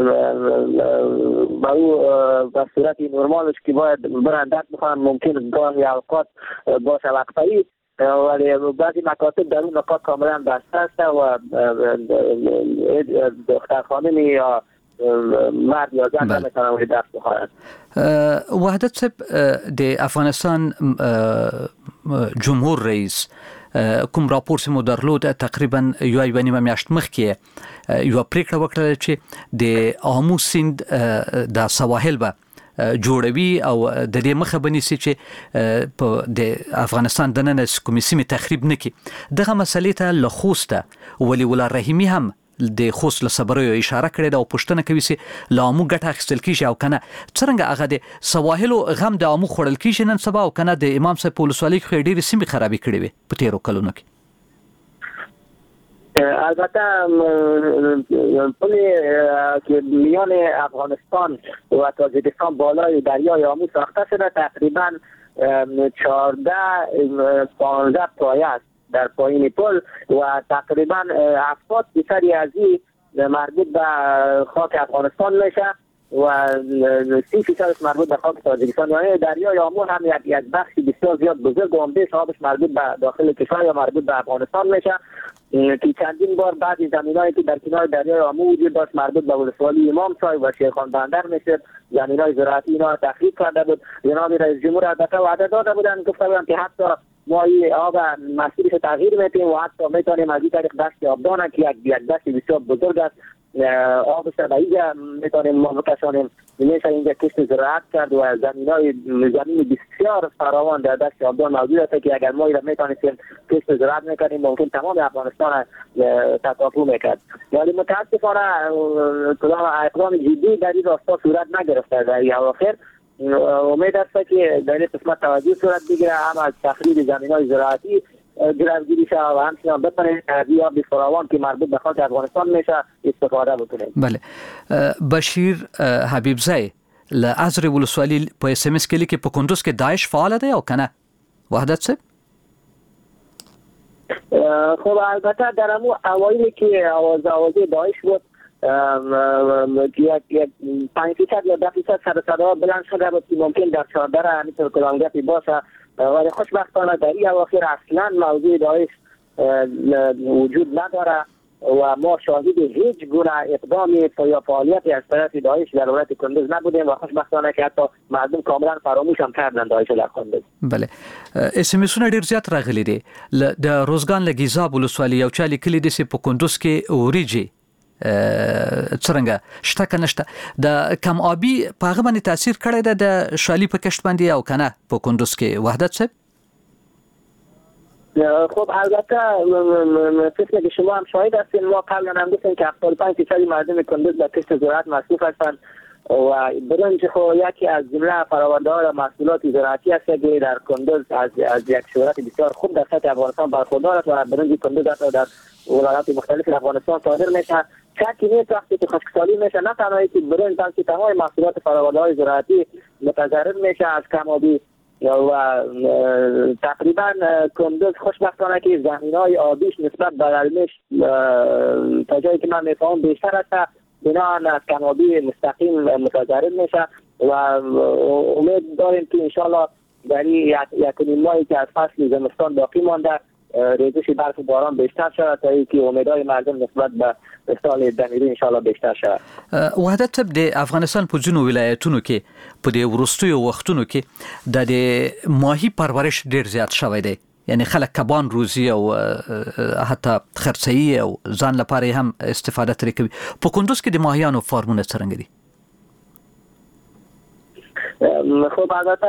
با او به صورت نرمالش که باید برندت بخواهم ممکن گاهی اوقات باشه وقفه‌ای ولی بعضی مکاتب در اون نقاط کاملا بسته است و دختر خانم یا مرد یا زن نمیتونن ولی درس بخوانند.
وحدت صاحب د افغانستان جمهور رئیس کوم راپور سمو درلود تقریبا یو نیمه میاشت مخکې یو پریکړه وکړه چې د آمو سیند د سواحل به جوړوي او د دې مخه بنیسي چې په د افغانستان دننه کومې سیمې تخریب نکړي. دغه مسلې ته له خوسته ولی ولا رحیمی هم د خوست له صبرو اشاره کړې ده او پوښتنه کوي چې لامو ګټه اخیستل کیږي او کنه څنګه هغه د سواحل غم د امو خړل کیږي نن سبا او کنه د امام صاحب په ولسوالۍ کې ډېرې سیمې خرابې کړې وي په تیرو کلونو کې.
البته پل که میان افغانستان و تاجیکستان بالای دریای آمو ساخته شده تقریبا 14-15 پایه است در پایین پل و تقریبا 70% از این مربوط به خاک افغانستان میشه و 30% مربوط به خاک تاجیکستان. یعنی دریای آمو هم یک بخشی بسیار زیاد بزرگ و عمده آبش مربوط به داخل کشور یا مربوط به افغانستان میشه که چندین بار بعضی زمینایی که در کنار دریای آمو وجود داشت مربوط به ولسوالی امام صاحب و شیخان بندر میشه زمینای زراعتی اینا تخریب کرده بود. جناب رئیس جمهور البته وعده داده بودن گفته بودن که حتی ما این آب مسیرش تغییر میتیم و حتی میتونیم از این طریق دشت آبدان که یک دشت بسیار بزرگ است آبش به اینجا میتونیم ما بکشانیم میشه اینجا کشت زراعت کرد و زمین بسیار فراوان در دشت آبدان موجود است که اگر ما این میتونیم کشت زراعت میکنیم ممکن تمام افغانستان تکاپو میکرد. ولی متاسفانه اقدام جدی در این راستا صورت نگرفته در این اواخر. امید است که در این قسمت توجه صورت بگیره هم از تخریب زمین‌های زراعتی جلوگیری شه و همچنین بتونه از آب فراوان که مربوط به خاک افغانستان میشه استفاده بکنه.
بله. بشیر حبیبزی له ازر ولسوالی په اس ام اس کې لیکي په کندوز کې داعش فعال دی او کنه وحدت صاحب؟
خب البته در امو اوایلی که آوازه داعش بود یک 5% یا 10% سر صدا بلند شده بود که ممکن در چادر همینطور کلانگفی باشه ولی خوشبختانه در این اواخر اصلا موضوع داعش وجود نداره و ما شاهد هیچ گونه اقدامی یا فعالیتی از طرف داعش در ولایت کندوز نبودیم و خوشبختانه که حتی مردم کاملا فراموش هم کردن داعش در کندوز.
بله. اس ام اسونه ډیر زیات راغلي دي د روزګان لګیزاب ولسوالۍ یو چا لیکلي دي چې په کندوز کې اوریجي څنګه شته کنه شته د کم آبی په هغه باندې تاثیر کړی ده د شالی په کشت باندې او کنه په کندوز کې وحدت صاحب؟
خب البته فکر که شما هم شاهد هستین ما قبلا هم گفتیم که 75% مردم کندوز به کشت زراعت مصروف هستند و برنج خو یکی از جمله فرآورده‌های محصولات زراعتی است که در کندوز از یک شهرت بسیار خوب در سطح افغانستان برخوردار است و برنج کندوز در ولایات مختلف افغانستان صادر میشه. شکی نیست وقتی که خشکسالی میشه نه تنها اینکه برنج بلکه تمام محصولات فرآورده‌های زراعتی متضرر میشه از کم‌آبی و تقریبا کندوز خوشبختانه که زمین‌های آبیش نسبت به علمش تا جایی که من میفهمم بیشتر است بنابراین از کم‌آبی مستقیم متضرر میشه و امید داریم که انشالله در یک ماهی که از فصل زمستان باقی مانده ریزش برف و باران بیشتر شود تا اینکه امیدهای مردم نسبت به سال دمیری انشالله بیشتر شود.
وحدت صاحب د افغانستان په ځینو ولایتونو کې په دې وروستیو وختونو کې د ماهی پرورش ډیر زیات شوی دی یعنی خلک کبان روزي او حتی خرڅوي او ځان لپاره هم استفاده ترې کوي. په کندوز کې د ماهیانو فارمونه څنګه دي؟
خب البته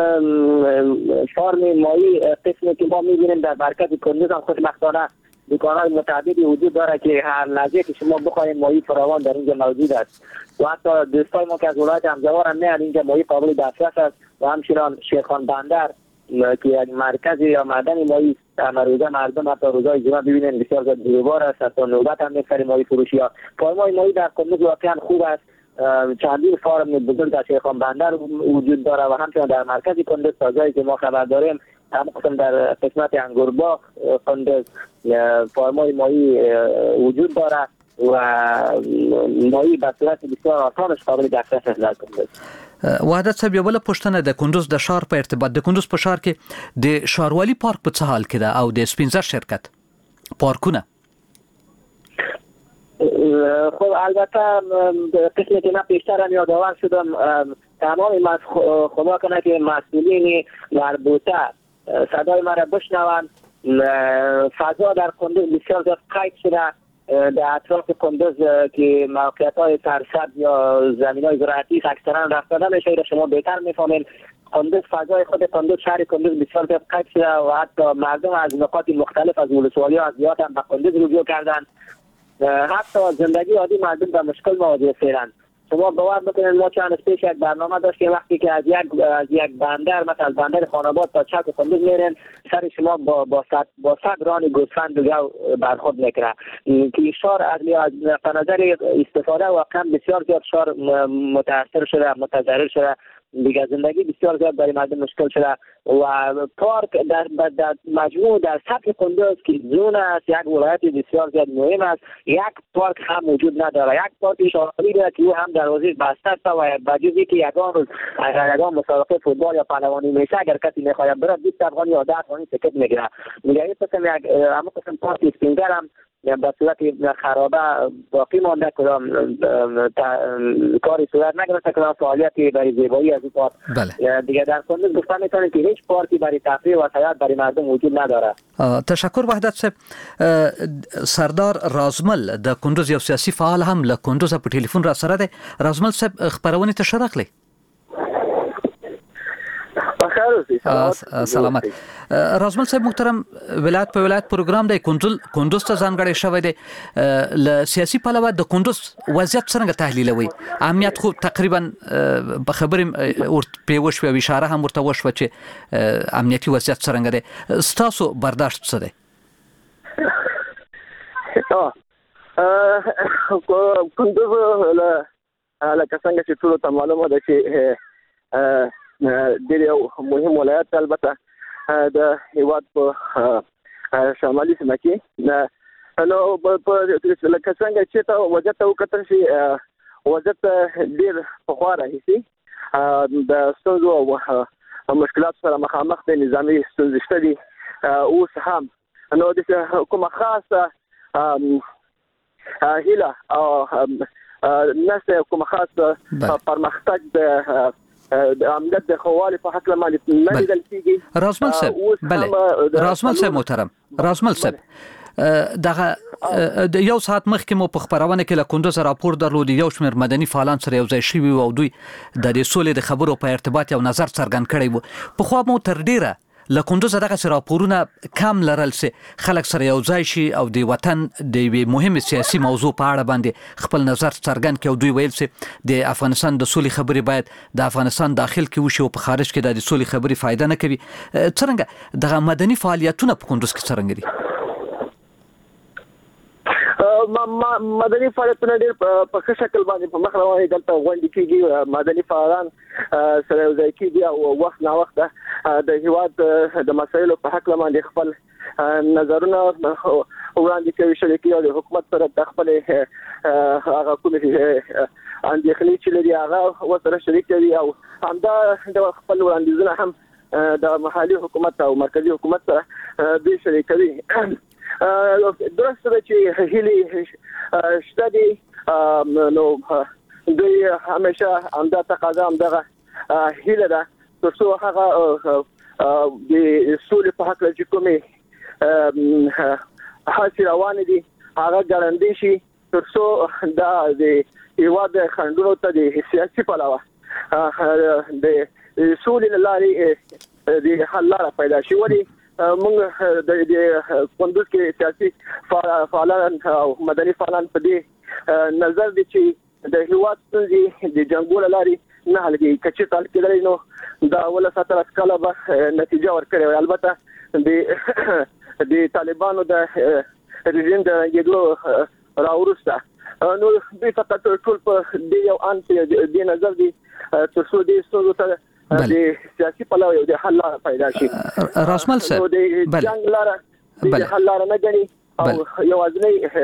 فارم ماهی قسمی که ما میبینیم در مرکز کندوز هم خوشبختانه دکان‌های متعددی وجود داره که هر لحظه که شما بخواید ماهی فراوان در اینجا موجود است و حتی دوستای ما که از ولایت همزوار هم میاد اینجا ماهی قابل دسترس است و همچنین شیخان بندر که یک مرکز یا معدن ماهی روزه مردم حتی روزهای جمعه ببینید بسیار زیاد جویبار است حتی نوبت هم می‌خریم ماهی فروشی ها. فارم‌های ماهی در کندوز واقعا خوب است. چندین فارم بزرگ در شیخان بندر وجود داره و همچنین در مرکز کندوز تا جایی که ما خبر داریم هم در قسمت انگورباغ کندوز فارم‌های ماهی وجود داره و ماهی به صورت بسیار آسانش قابل دسترس است در کندوز.
وحدت صاحب یو بل پوښتنه د کندوز د شهر په ارتباط د کندوز په شهر کې د ښاروالي پارک په څه حال کې ده او د سپینزر شرکت پارکونه
خب البته قسمی که من پیشتر هم یادآور شدم تمام خدا کنه که مسئولین مربوطه صدای مرا بشنوند. فضا در کندوز بسیار زیاد قید شده. در اطراف کندوز که موقعیت‌های سرسبز یا زمین‌های زراعتی اکثرا رفته نمیشه، شما بهتر می‌فهمید. کندوز فضای خود کندوز شهر کندوز بسیار زیاد قید شده و حتی مردم از نقاط مختلف از ولسوالی‌ها از دیهات هم به کندوز رجوع کردند. حتی زندگی عادی مردم به مشکل مواجه هستند. شما باور بکنید ما چند روز پیش یک برنامه داشتیم وقتی که از یک بندر مثلا از بندر خاناباد تا چک کندوز میرین سر شما با صد ران گوسفند دیگه برخورد میکنه که شهر از نظر استفاده واقعا بسیار زیاد شهر متاثر شده متضرر شده دیگه زندگی بسیار زیاد برای مردم مشکل شده و پارک در مجموع در سطح کندوز که زون است یک ولایت بسیار زیاد مهم است یک پارک هم وجود نداره. یک پارک شاهی داره که او هم دروازه بسته است و بجز که یگان روز یگان مسابقه فوتبال یا پهلوانی میشه اگر کسی میخواد بره 20 افغانی یا 10 افغانی تیکت میگیره. میگه این قسم پارک اسپینزر هم به صورت خرابه باقی مانده کدام کاری صورت نگرفته کدام فعالیتی برای زیبایی از این پارک.
بله.
دیگه در کندوز گفتن میتونیم که هیچ پارکی برای تفریح و سیاحت برای مردم وجود نداره.
تشکر وحدت صاحب. سردار رازمل د کندوز یو سیاسي فعال هم له کندوز په ټلیفون را سره دی. رازمل صاحب خبرونه ته شرقلی. سلامت. رازمل صاحب محترم ولایت په ولایت پروګرام دی کندوز ته ځانګړی شوی دی. ل سیاسي پلوه د کندوز وضعیت څنګه تحلیلوي؟ امنیت خو تقریبا په خبرې پیوښ په اشاره هم ورته وشو چې امنیتي وضعیت څنګه دی. ستاسو برداشت څه دی؟
کندوز لکه څنګه چې ټول ته معلومه ده چې ډېر یو مهم ولایت البته د هیواد په شمالي سیمه کې نو لکه څنګه چې ته وضعیت ته وکتل شي وضعیت ډېر پخوا راهیسي د ستونزو او مشکلات سره مخامخ دی. نظامي ستونزې شته دي اوس هم نو د کومه خاصه هیله او نسته کومه خاصه پرمختګ د امنیت د خوالي په حق لمانه نه لیدل کیږي.
رازمل صاحب بله رازمل صاحب محترم رازمل صاحب دغه د یو ساعت مخکې مو په خبرونه کې له کندوز راپور درلود یو شمېر مدني فعالان سره یو ځای شوي او دوی د دې سولې د خبرو په ارتباط یو نظر څرګند کړی وو. په خو مو تر ډیره له کندوز دغه راپورونه کم لرل سي خلک سره یو ځای شي او د وطن د یوې مهمه سیاسي موضوع په اړه باندې خپل نظر څرګند کړي او دوی ویل سي د افغانستان د سولې خبرې باید د افغانستان داخل کې وشي او په خارج کې د سولې خبرې فائدہ نه کوي. څنګه دغه مدني فعالیتونه په کندوز کې څنګه دي؟
مدني فعالیتونه ډېر په ښه شکل باندې په مخ روانې دلته غونډې کېږي. مدني فعالان سره یو ځای کېږي او وخت نا وخت د هیواد د مسایلو په حق باندې خپل نظرونه وړاندې کوي. شریکي او د حکومت سره د خپل هغه کومې اندېښنې چې لري هغه ورسره شریک کوي او همدا د خپل وړاندیزونه هم د محلي حکومت او مرکزي حکومت سره دوی شریکوي. درسته ده چې هیلې شته دي نو دوی همیشه همدا تقاضا همدغه هیله ده تر څو هغه د سولې په حق چې کومې هڅې روانې دي هغه ګارانټي شي تر څو د هیواد خنډونو ته د سیاسي پلوه د سولې له لارې د حل لاره پیدا شي. ولې موږ د کندوز کې سیاسي فعالان او مدني فعالان په دې نظر دي چې د هیواد ستونزې د جنګونو لارې نه حل کېږي. که چېرته حل کېدلی نو دا 17 کاله به نتیجه ورکړې وي. البته د طالبانو د رژیم د رنګېدو راوروسته نو دوی فقط ټول په دې یو ان دې نظر دي تر څو دې ستونزو ته د سیاسي پلوه یو د حل لاره پیدا شي.
رازمل صاحب
د جنګ لاره د حل لاره نه ګڼي او یوازینی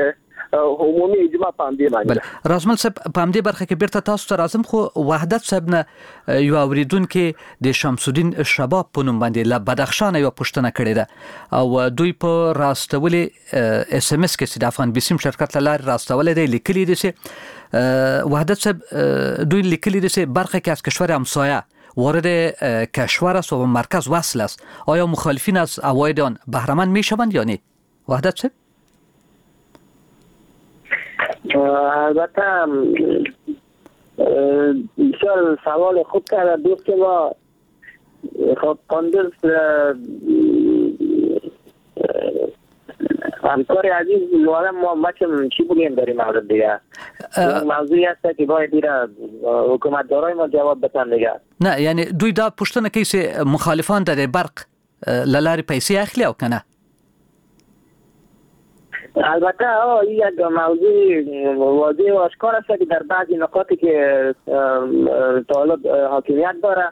عمومي اجماع په دې باندې.
رازمل صاحب په دې برخه کې بیرته تاسو ته راځم، خو وحدت صاحب نه یو اوریدونکو د شمس الدین شباب په نوم باندې له بدخشان یو پوښتنه کړې ده او دوی په راستولې اس ام اس کې د افغان بیسیم شرکت لاره راستولې دی، لیکلي دي چې وحدت صاحب دوی لیکلي دي چې برخه کې از کشور همسایه وارد کشور است و به مرکز وصل است، آیا مخالفین از عواید آن بهره‌مند میشوند یا نه؟ وحدت صاحب
البته بسیار سوال خوب کرده دوست ما. خب کندوز همکار عزیز لوانه ما چی بگیم در این مورد دیگه؟ موضوعی هست که باید دیره حکومت دارای ما جواب بتن دیگه.
نه یعنی دوی دا پشتنه کیسی مخالفان در برق للاری پیسی اخلی او کنه؟
البته این یک موضوع واضح و آشکار است که در بعضی نقاطی که طالب حاکمیت داره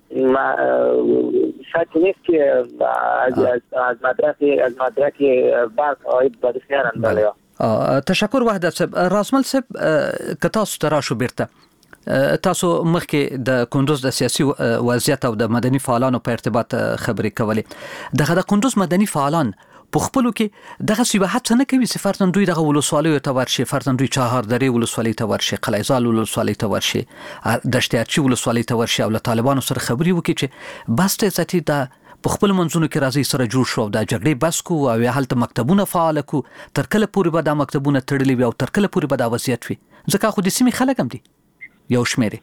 شاید نیست که از مدرک برق آید بدسیارن بله.
تشکر وحدت صاحب. رازمل صاحب که تاسو تراشو بیرته تاسو مخکې د کندوز د سیاسي وضعیت او د مدني فعالانو په ارتباط خبرې کولې. دغه د کندوز مدني فعالان په خپلو کې دغه څه هڅه نه کوي چې فرضاً دوی دغه ولسوالیو ته ورشي، فرضاً دوی چهار درې ولسوالۍ ته ورشي، قلعه‌زال ولسوالۍ ته ورشي، دشت ارچي ولسوالۍ ته ورشي او له طالبانو سره خبرې وکړي چې بس ته ذاتي د په خپل منځونو کې راځي سره جوړ شو د جګړې بس کو او هلته مکتبونه فعال کو، تر کله پورې به دا مکتبونه تړلي وي او تر کله پورې به دا وضعیت وي؟ ځکه خو د سیمې خلک هم دي یو شمېر.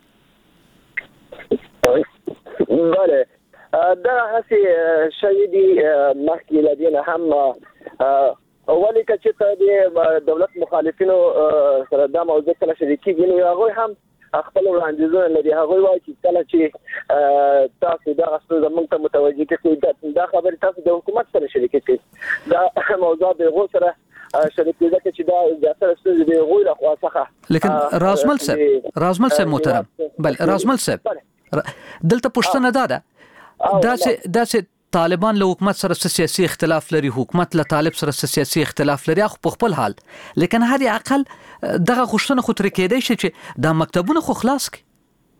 بله دا هسي شهیدی مخکې لدینه هم اولی که چې د دولت مخالفینو سره دا موضوع کله شریکېږي نو هغوی هم خپل وړاندیزونه لري. هغوی وایي چې کله چې تاسو دغه ستونزه موږ ته متوجه کړئ دا خبرې تاسو د حکومت سره شریکې کړئ. دا موضوع د هغوی سره شریکې ده چې دا زیاتره ستونزې د هغوی لخوا څخه.
لیکن رازمل صاحب محترم، بله رازمل صاحب دلته پوښتنه ده دا چې طالبان له حکومت سره سیاسي اختلاف لري، حکومت له طالب سره سیاسي اختلاف لري، خو په خپل حال، لیکن هر عقل دغه غوښتنه خو تر کېدای شي چې دا مکتبونه خو خلاص کړي.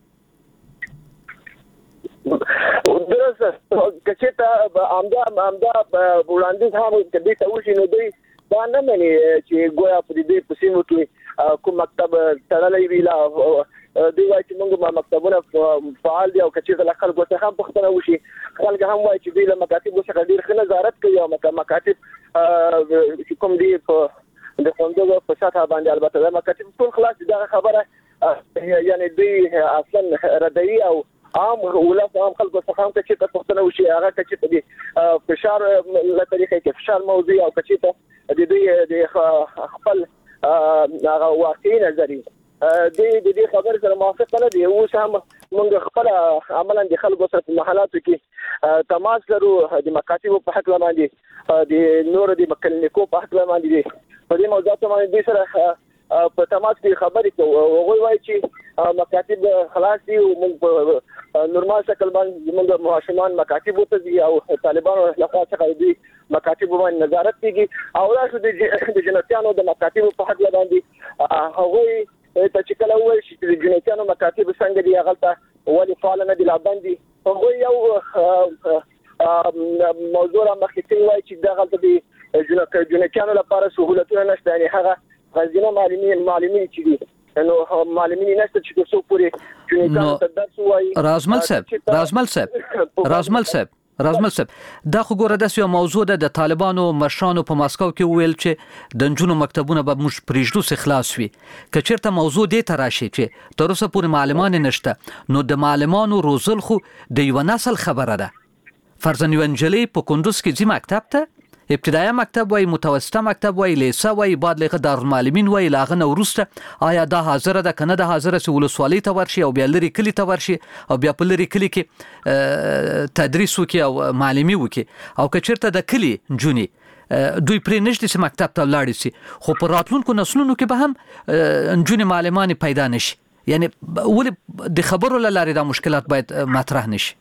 درسته که ته عمده وړاندیز هم کدی ته وشي نو دوی دا نه مني چې ګویا په دې په سیمو کې کوم مکتب تړلی وي. لا دوی وایي چې موږ مکتبونه فعال دي او که چېرته له خلکو څخه هم پوښتنه وشي، خلک هم وایي چې دوی له مکاتبو څخه ډېر ښه نظارت کوي او مکاتب چې کوم دي د کندوز په سطحه باندې البته دا مکاتب ټول خلاص دي. دغه خبره یعنی دوی اصلا ردوي او عام ولس عام خلکو څخه هم که چېرته پوښتنه وشي هغه که چېرته د فشار له طریقې کې فشار موضوع او که چېرته د دوی د خپل هغه واقعي نظري د دې خبرې سره موافق نه دي. اوس هم موږ خپل عملاً د خلکو سره په محلاتو کې تماس لرو، د مکاتبو په حق باندې د نور د کلینیکو په حق باندې په دې موضوعات باندې د سره په تماس کې خبرې کوو. هغوی وایي چې مکاتب خلاص دي او موږ په نورمال شکل باندې موږ ماشومان مکاتبو ته ځي او طالبانو لخوا څخه دوی مکاتبو باندې نظارت کوي او دا د جنتیانو د مکاتبو په حق باندې هغوی ته چې کله وایي چې د جنتیانو مکاتب څنګه دي هغه ته ولې فعال نه دي لابندي. هغوی یو موضوع را مخکې کوي وایي چې دغه د جنتیانو لپاره سهولتونه نشته، یعنی هغه غزینه معلمین چې دي نو معلمین نشته چې څو پورې جنتیانو ته درس وایي.
رازمل صاحب دا خو ګوره داسې یو موضوع ده. د طالبانو مشرانو په ماسکو کې ویل چې د نجونو مکتبونه به موږ پرېږدو چې خلاص وي. که چېرته موضوع دې ته راشي چې تر اوسه پورې معلمان نشته نو د معلمانو روزل خو د یو نسل خبره ده. فرضاً یو نجلۍ په کندوز کې ځي مکتب ته، ابتدایي مکتب وای، متوسطه مکتب وای، لیسه وای، بعد لغه دارالمعلمین وای، لاغه نو وروسته آیا دا حاضر ده کنه دا حاضر سه ولسوالۍ ته ورشي او بیا لري کلی ته ورشي او بیا په لري کلی کې تدریس وکي او معلمي وکي او که چیرته د کلی جونی دوی پرې نشته چې مکتب ته لاړ شي، خو په راتلونکو نسلونو کې به هم جونی معلمان پیدا نشي. یعنی ولې د خبرو لاره دا مشکلات باید مطرح نشي.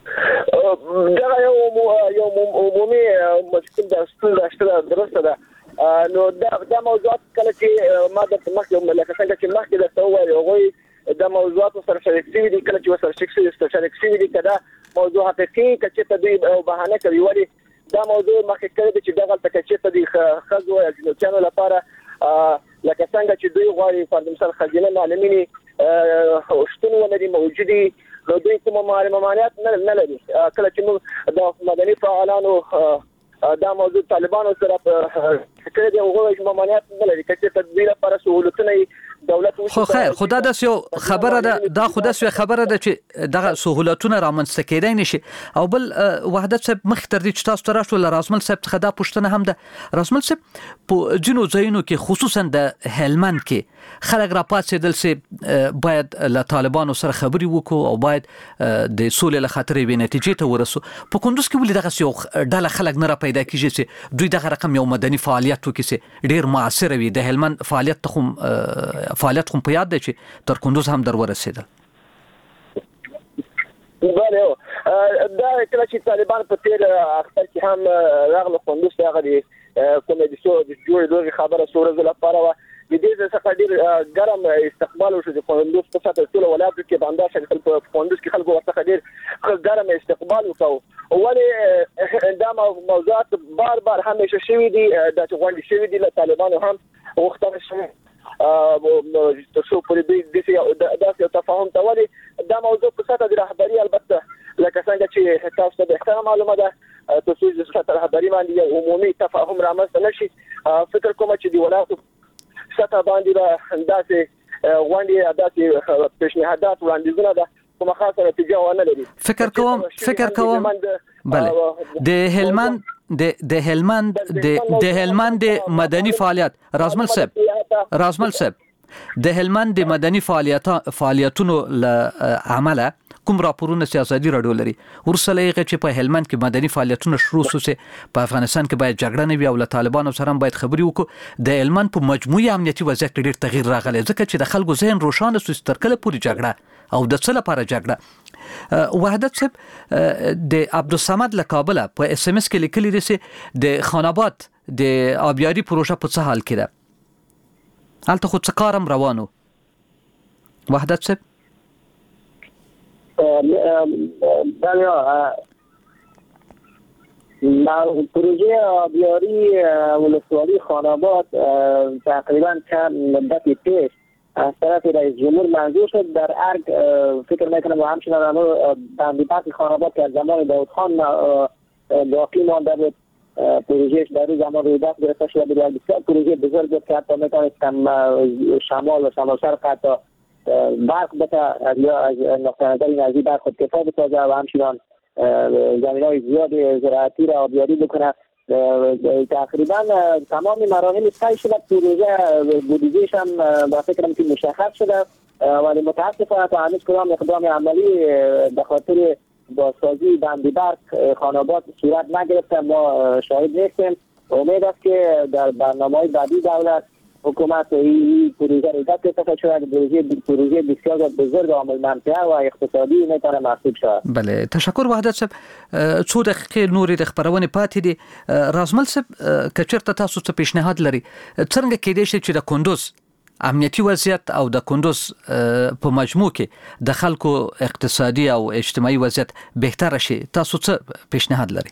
دا یو عمومي مشکل ده، ستونزه شته، درسته ده. نو دا موضوعات کله چې ما د مخکې لکه څنګه چې مخکې درته وویل هغوی د موضوعات سره شریک شوي دي کله چې سره شریک شوي دي کدا موضوع حقیقي کچې ته دوی بهانه کوي ولی دا موضوع مخکې کړی چې دغه کچې ته د خزو او جنوچانو لپاره لکه څنګه چې دوی غواړي فرض مثال خزینه معلومینی شتون ولري موجودي نو دوی کوم ممانعت نه لري کله چې موږ د مدني فعالانو دا موضوع طالبانو سره کړی دی هغه ممانعت نه لري چې تدبیر لپاره سہولتونه دولت
خو خیر خدا د یو خبره ده دا خدا سو خبره ده چې دغه سہولتونه رامنځته کېدای نشي او بل وحدت صاحب مخ تر دې چې تاسو تراشو لرازمل صاحب څخه دا پوښتنه هم ده رازمل صاحب په جنو ځایونو کې خصوصا د هلمند کې خلک را پاتېدل چې باید له طالبانو سره خبري وکړو او باید د سولې له خاطر به نتیجې ته ورسو په کندوز کې ولې دغه یو ډله خلک نه را پیدا کیږي چې دوی دغه رقم یو مدني فعالیت وکړي چې ډیر موثر وي د هلمند فعالیت خو په یاد دی چې تر کندوز هم در ورسېدل
بله دا کله چې طالبان په تیر اختر کې هم راغله کندوز ته هغه کومه د جوړې لوی خبره سورز لپاره و د دې څخه ډیر ګرم استقبال وشو د کندوز په سطح ټول ولایت کې باندې شکل په کندوز کې خلکو ورته ډیر ګرم استقبال وکاو ولی دا موضوعات بار همیشه شوي دي د غونډې شوي دي له طالبانو هم وختونه شوي تاسو پرې دې داسې تفاهم ته ولي دا موضوع په سطح د رهبری البته لکه څنګه چې تاسو ته احترام معلومه ده تاسو د سطح رهبری باندې عمومي تفاهم رامنځته نشي فکر کوم چې دی ولایت سطح باندې داسې غونډې داسې پیشنهادات وړاندیزونه ده کومه خاصه نتیجه ونه لري
فکر کوم بله د هلمند مدني فعالیت رازمل صاحب د هلمند د مدني فعالیتونو له عمله کوم راپورونه سیاسي راډیو لري ورسره یې چې په هلمند کې مدني فعالیتونه شروع شوه په افغانستان کې باید جګړه نه وي او له طالبانو سره باید خبري وکړو د هلمند په مجموعي امنیتي وضعیت ډېر تغییر راغلی ځکه چې د خلکو ذهن روښانه شو تر کله پورې جګړه او د څه لپاره جګړه وحدت صاحب د عبدالصمد له کابل په اس ام اس کې لیکلي دي چې د خاناباد د آبیاري پروژه په څه حال کې ده هلته خو څه کارم روانو وحدت صاحب
پروژه آبیاری ولسوالی خاناباد تقریبا چند مدتی پیش از طرف رئیس جمهور منظور شد در ارگ فکر میکنم و همچنان بندیپک خاناباد که از زمان داود خان باقی مانده بود پروژهش در روز زمان روی دست گرفته شده بود بسیار پروژه بزرگ بود که حتی میتونست شمال و شمال شرق حتی برق بتا یا از نقطه نظر نزدی برق اتفاق بسازه و همچنان زمینهای زیاد زراعتی را آبیاری بکنه تقریبا تمام مراحل طی شده پروژه بودجهش هم با فکرم که مشخص شده ولی متاسفانه تا هنوز کدام اقدام عملی به خاطر بازسازی بندی برق خاناباد صورت نگرفته ما شاهد نیستیم امید است که در برنامه‌های بعدی دولت حکومت این پروژه رو دست گرفته شود پروژه بسیار بزرگ و عاملمندانه و اقتصادی میتونه محسوب شود.
بله تشکر وحدت صاحب څو دقیقې نورې د خبرونې پاتې دي رازمل صاحب که چېرته تاسو څه پیشنهاد لري څنګه کېدای شي چې د کندوز امنیتي وضعیت او د کندوز په مجموع کې د خلکو اقتصادي او اجتماعي وضعیت بهتر شي تاسو څه پیشنهاد لري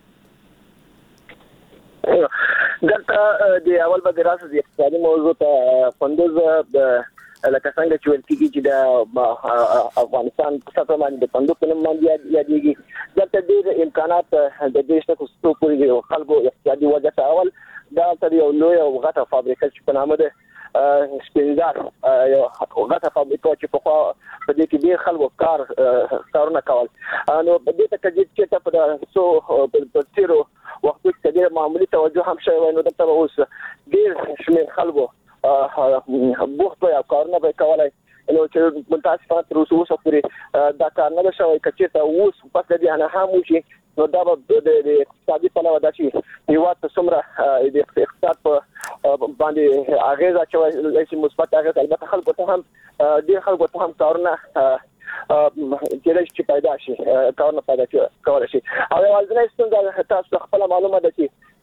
دلته د اول به دراسه د اقتصادي موضوع ته کندوز لکه څنګه چې ویل کېږي چې د افغانستان په سطح باندې د کندوز په نوم باندې یادېږي دلته ډېر امکانات د دې شته پورې خلکو اقتصادي وضعیت اول دا تر یو لوی او غټه فابریکه چې په نامه ده سپینزار یو غټه فابریکه چې په دې کې ډېر خلکو کارونه کول نو په دې ته چې په تیرو وختو کې ډېر معمولی توجه هم شوی نو دلته اوس ډېر شمېر خلکو بوخت یا کارونه به کولای نو چې متاسفانه تر اوسه پورې دا کار نه شوی که چېرته اوس پس د دې نه هم وشي نو دا به د اقتصادي پلوه دا چې هېواد ته څومره د اقتصاد په باندې اغېز اچولی شي مثبت اغېز البته خلکو ته هم ډېر خلکو ته هم کارونه کېدای شي چې پیدا شي کارونه پیدا کولی شي او یوازینۍ ستونزه تاسو خپله معلومه ده چې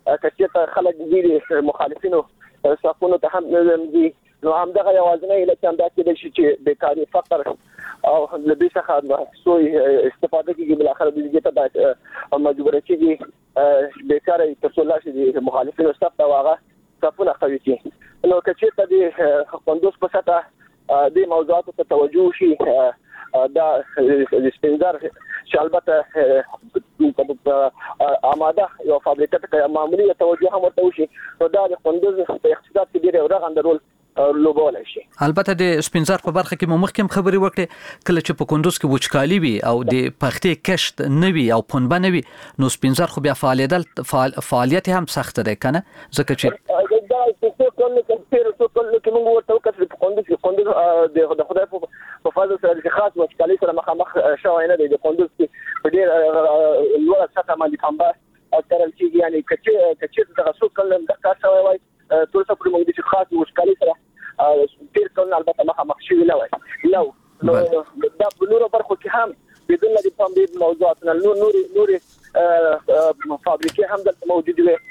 کچې خلک دي مخالفینو صفونو ته هم دي نو همدغه یوازینی علت هم دا کېدای شي چې بیکاري فقر او له دې څخه سوی استفاده کیږي بل اخر د دې ته مجبور کیږي بیکاري ترڅو لاشي د مخالفینو صف ته واغه صفونه قوي کړي نو کچې ته د کندوز په سطح د موضوعاتو ته توجه شي دا سپینزر چې البته آماده یو فابریکه ته معمولی توجه هم ورته وشي نو دا د کندوز په اقتصاد کې ډېر رغنده رول لوبولای شي.
البته د سپینزر په برخه کې مخکې خبري وکړه کله چې په کندوز کې وچکالي وي او د پختې کشت نه وي او پنبه نه وي نو سپینزر خو بیا فعالیت هم سخت دی کنه ځکه چې
دا څه کله چې موږ ورته وکړو په کندوز د خدای په فضل سره خاص وچکالي سره مخامخ شوی نه دی د کندوز کې په ډېر لوړه سطح باندې پنبه او ترل چې یعنی کچې دغه څو کله د کار شوی وای ټول څه پر موږ د خاص وچکالي سره تیر کله البته مخامخ شوی نه وای نو دا بلورو برخو کې هم بدون د پنبه موضوعات نور فابریکې هم دلته موجود وي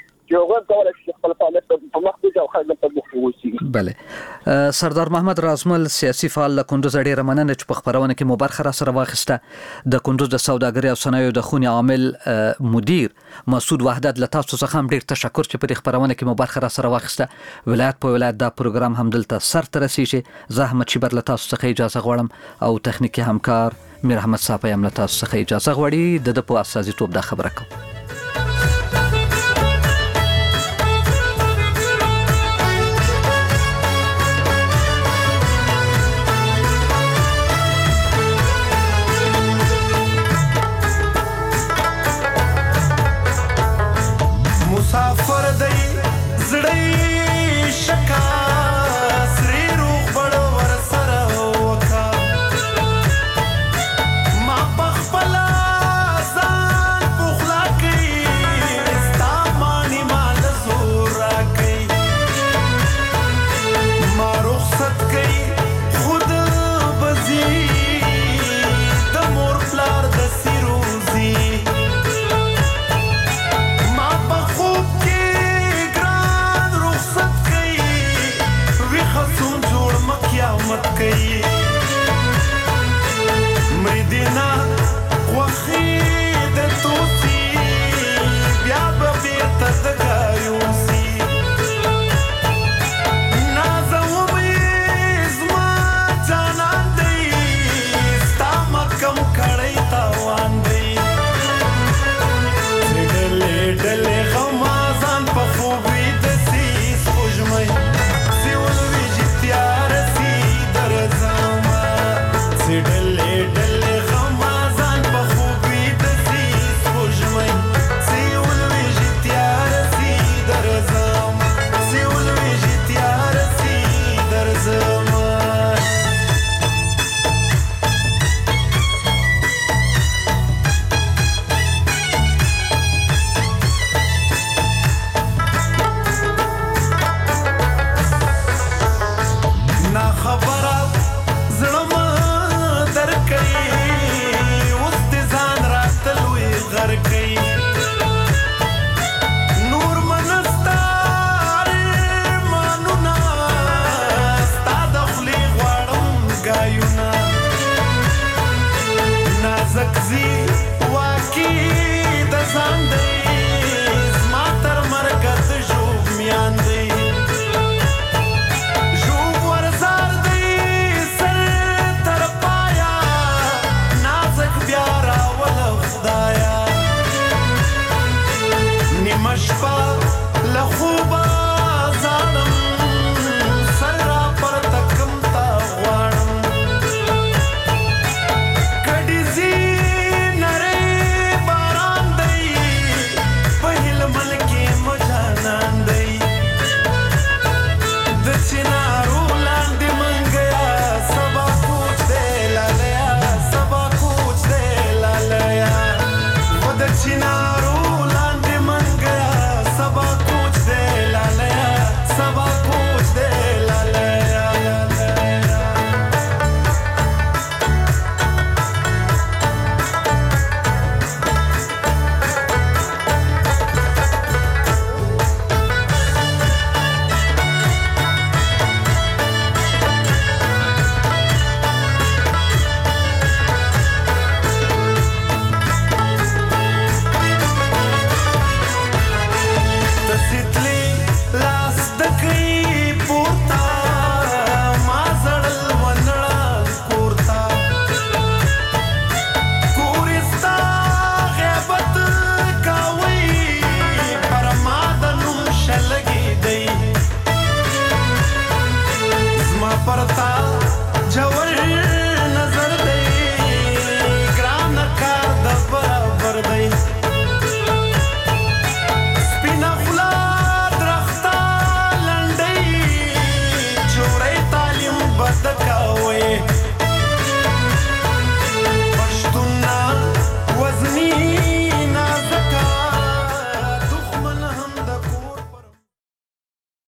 بله سردار محمد رازمل سیاسي فعال له کندوز ډېره مننه چې په خبرونه کې مو برخه را سره واخیسته د کندوز د سوداګرۍ او صنایعو د خونې عامل مدیر مسعود وحدت له تاسو څخه هم ډېر تشکر چې په خبرونه کې مو برخه را سره واخیسته ولایت په ولایت دا پروګرام هم دلته سر ته رسیږي زه احمد شیبر له تاسو څخه اجازه غواړم او تخنیکی همکار میر احمد صاحب هم له تاسو څخه اجازه غواړي د په اساسي توپ دا خبره کوم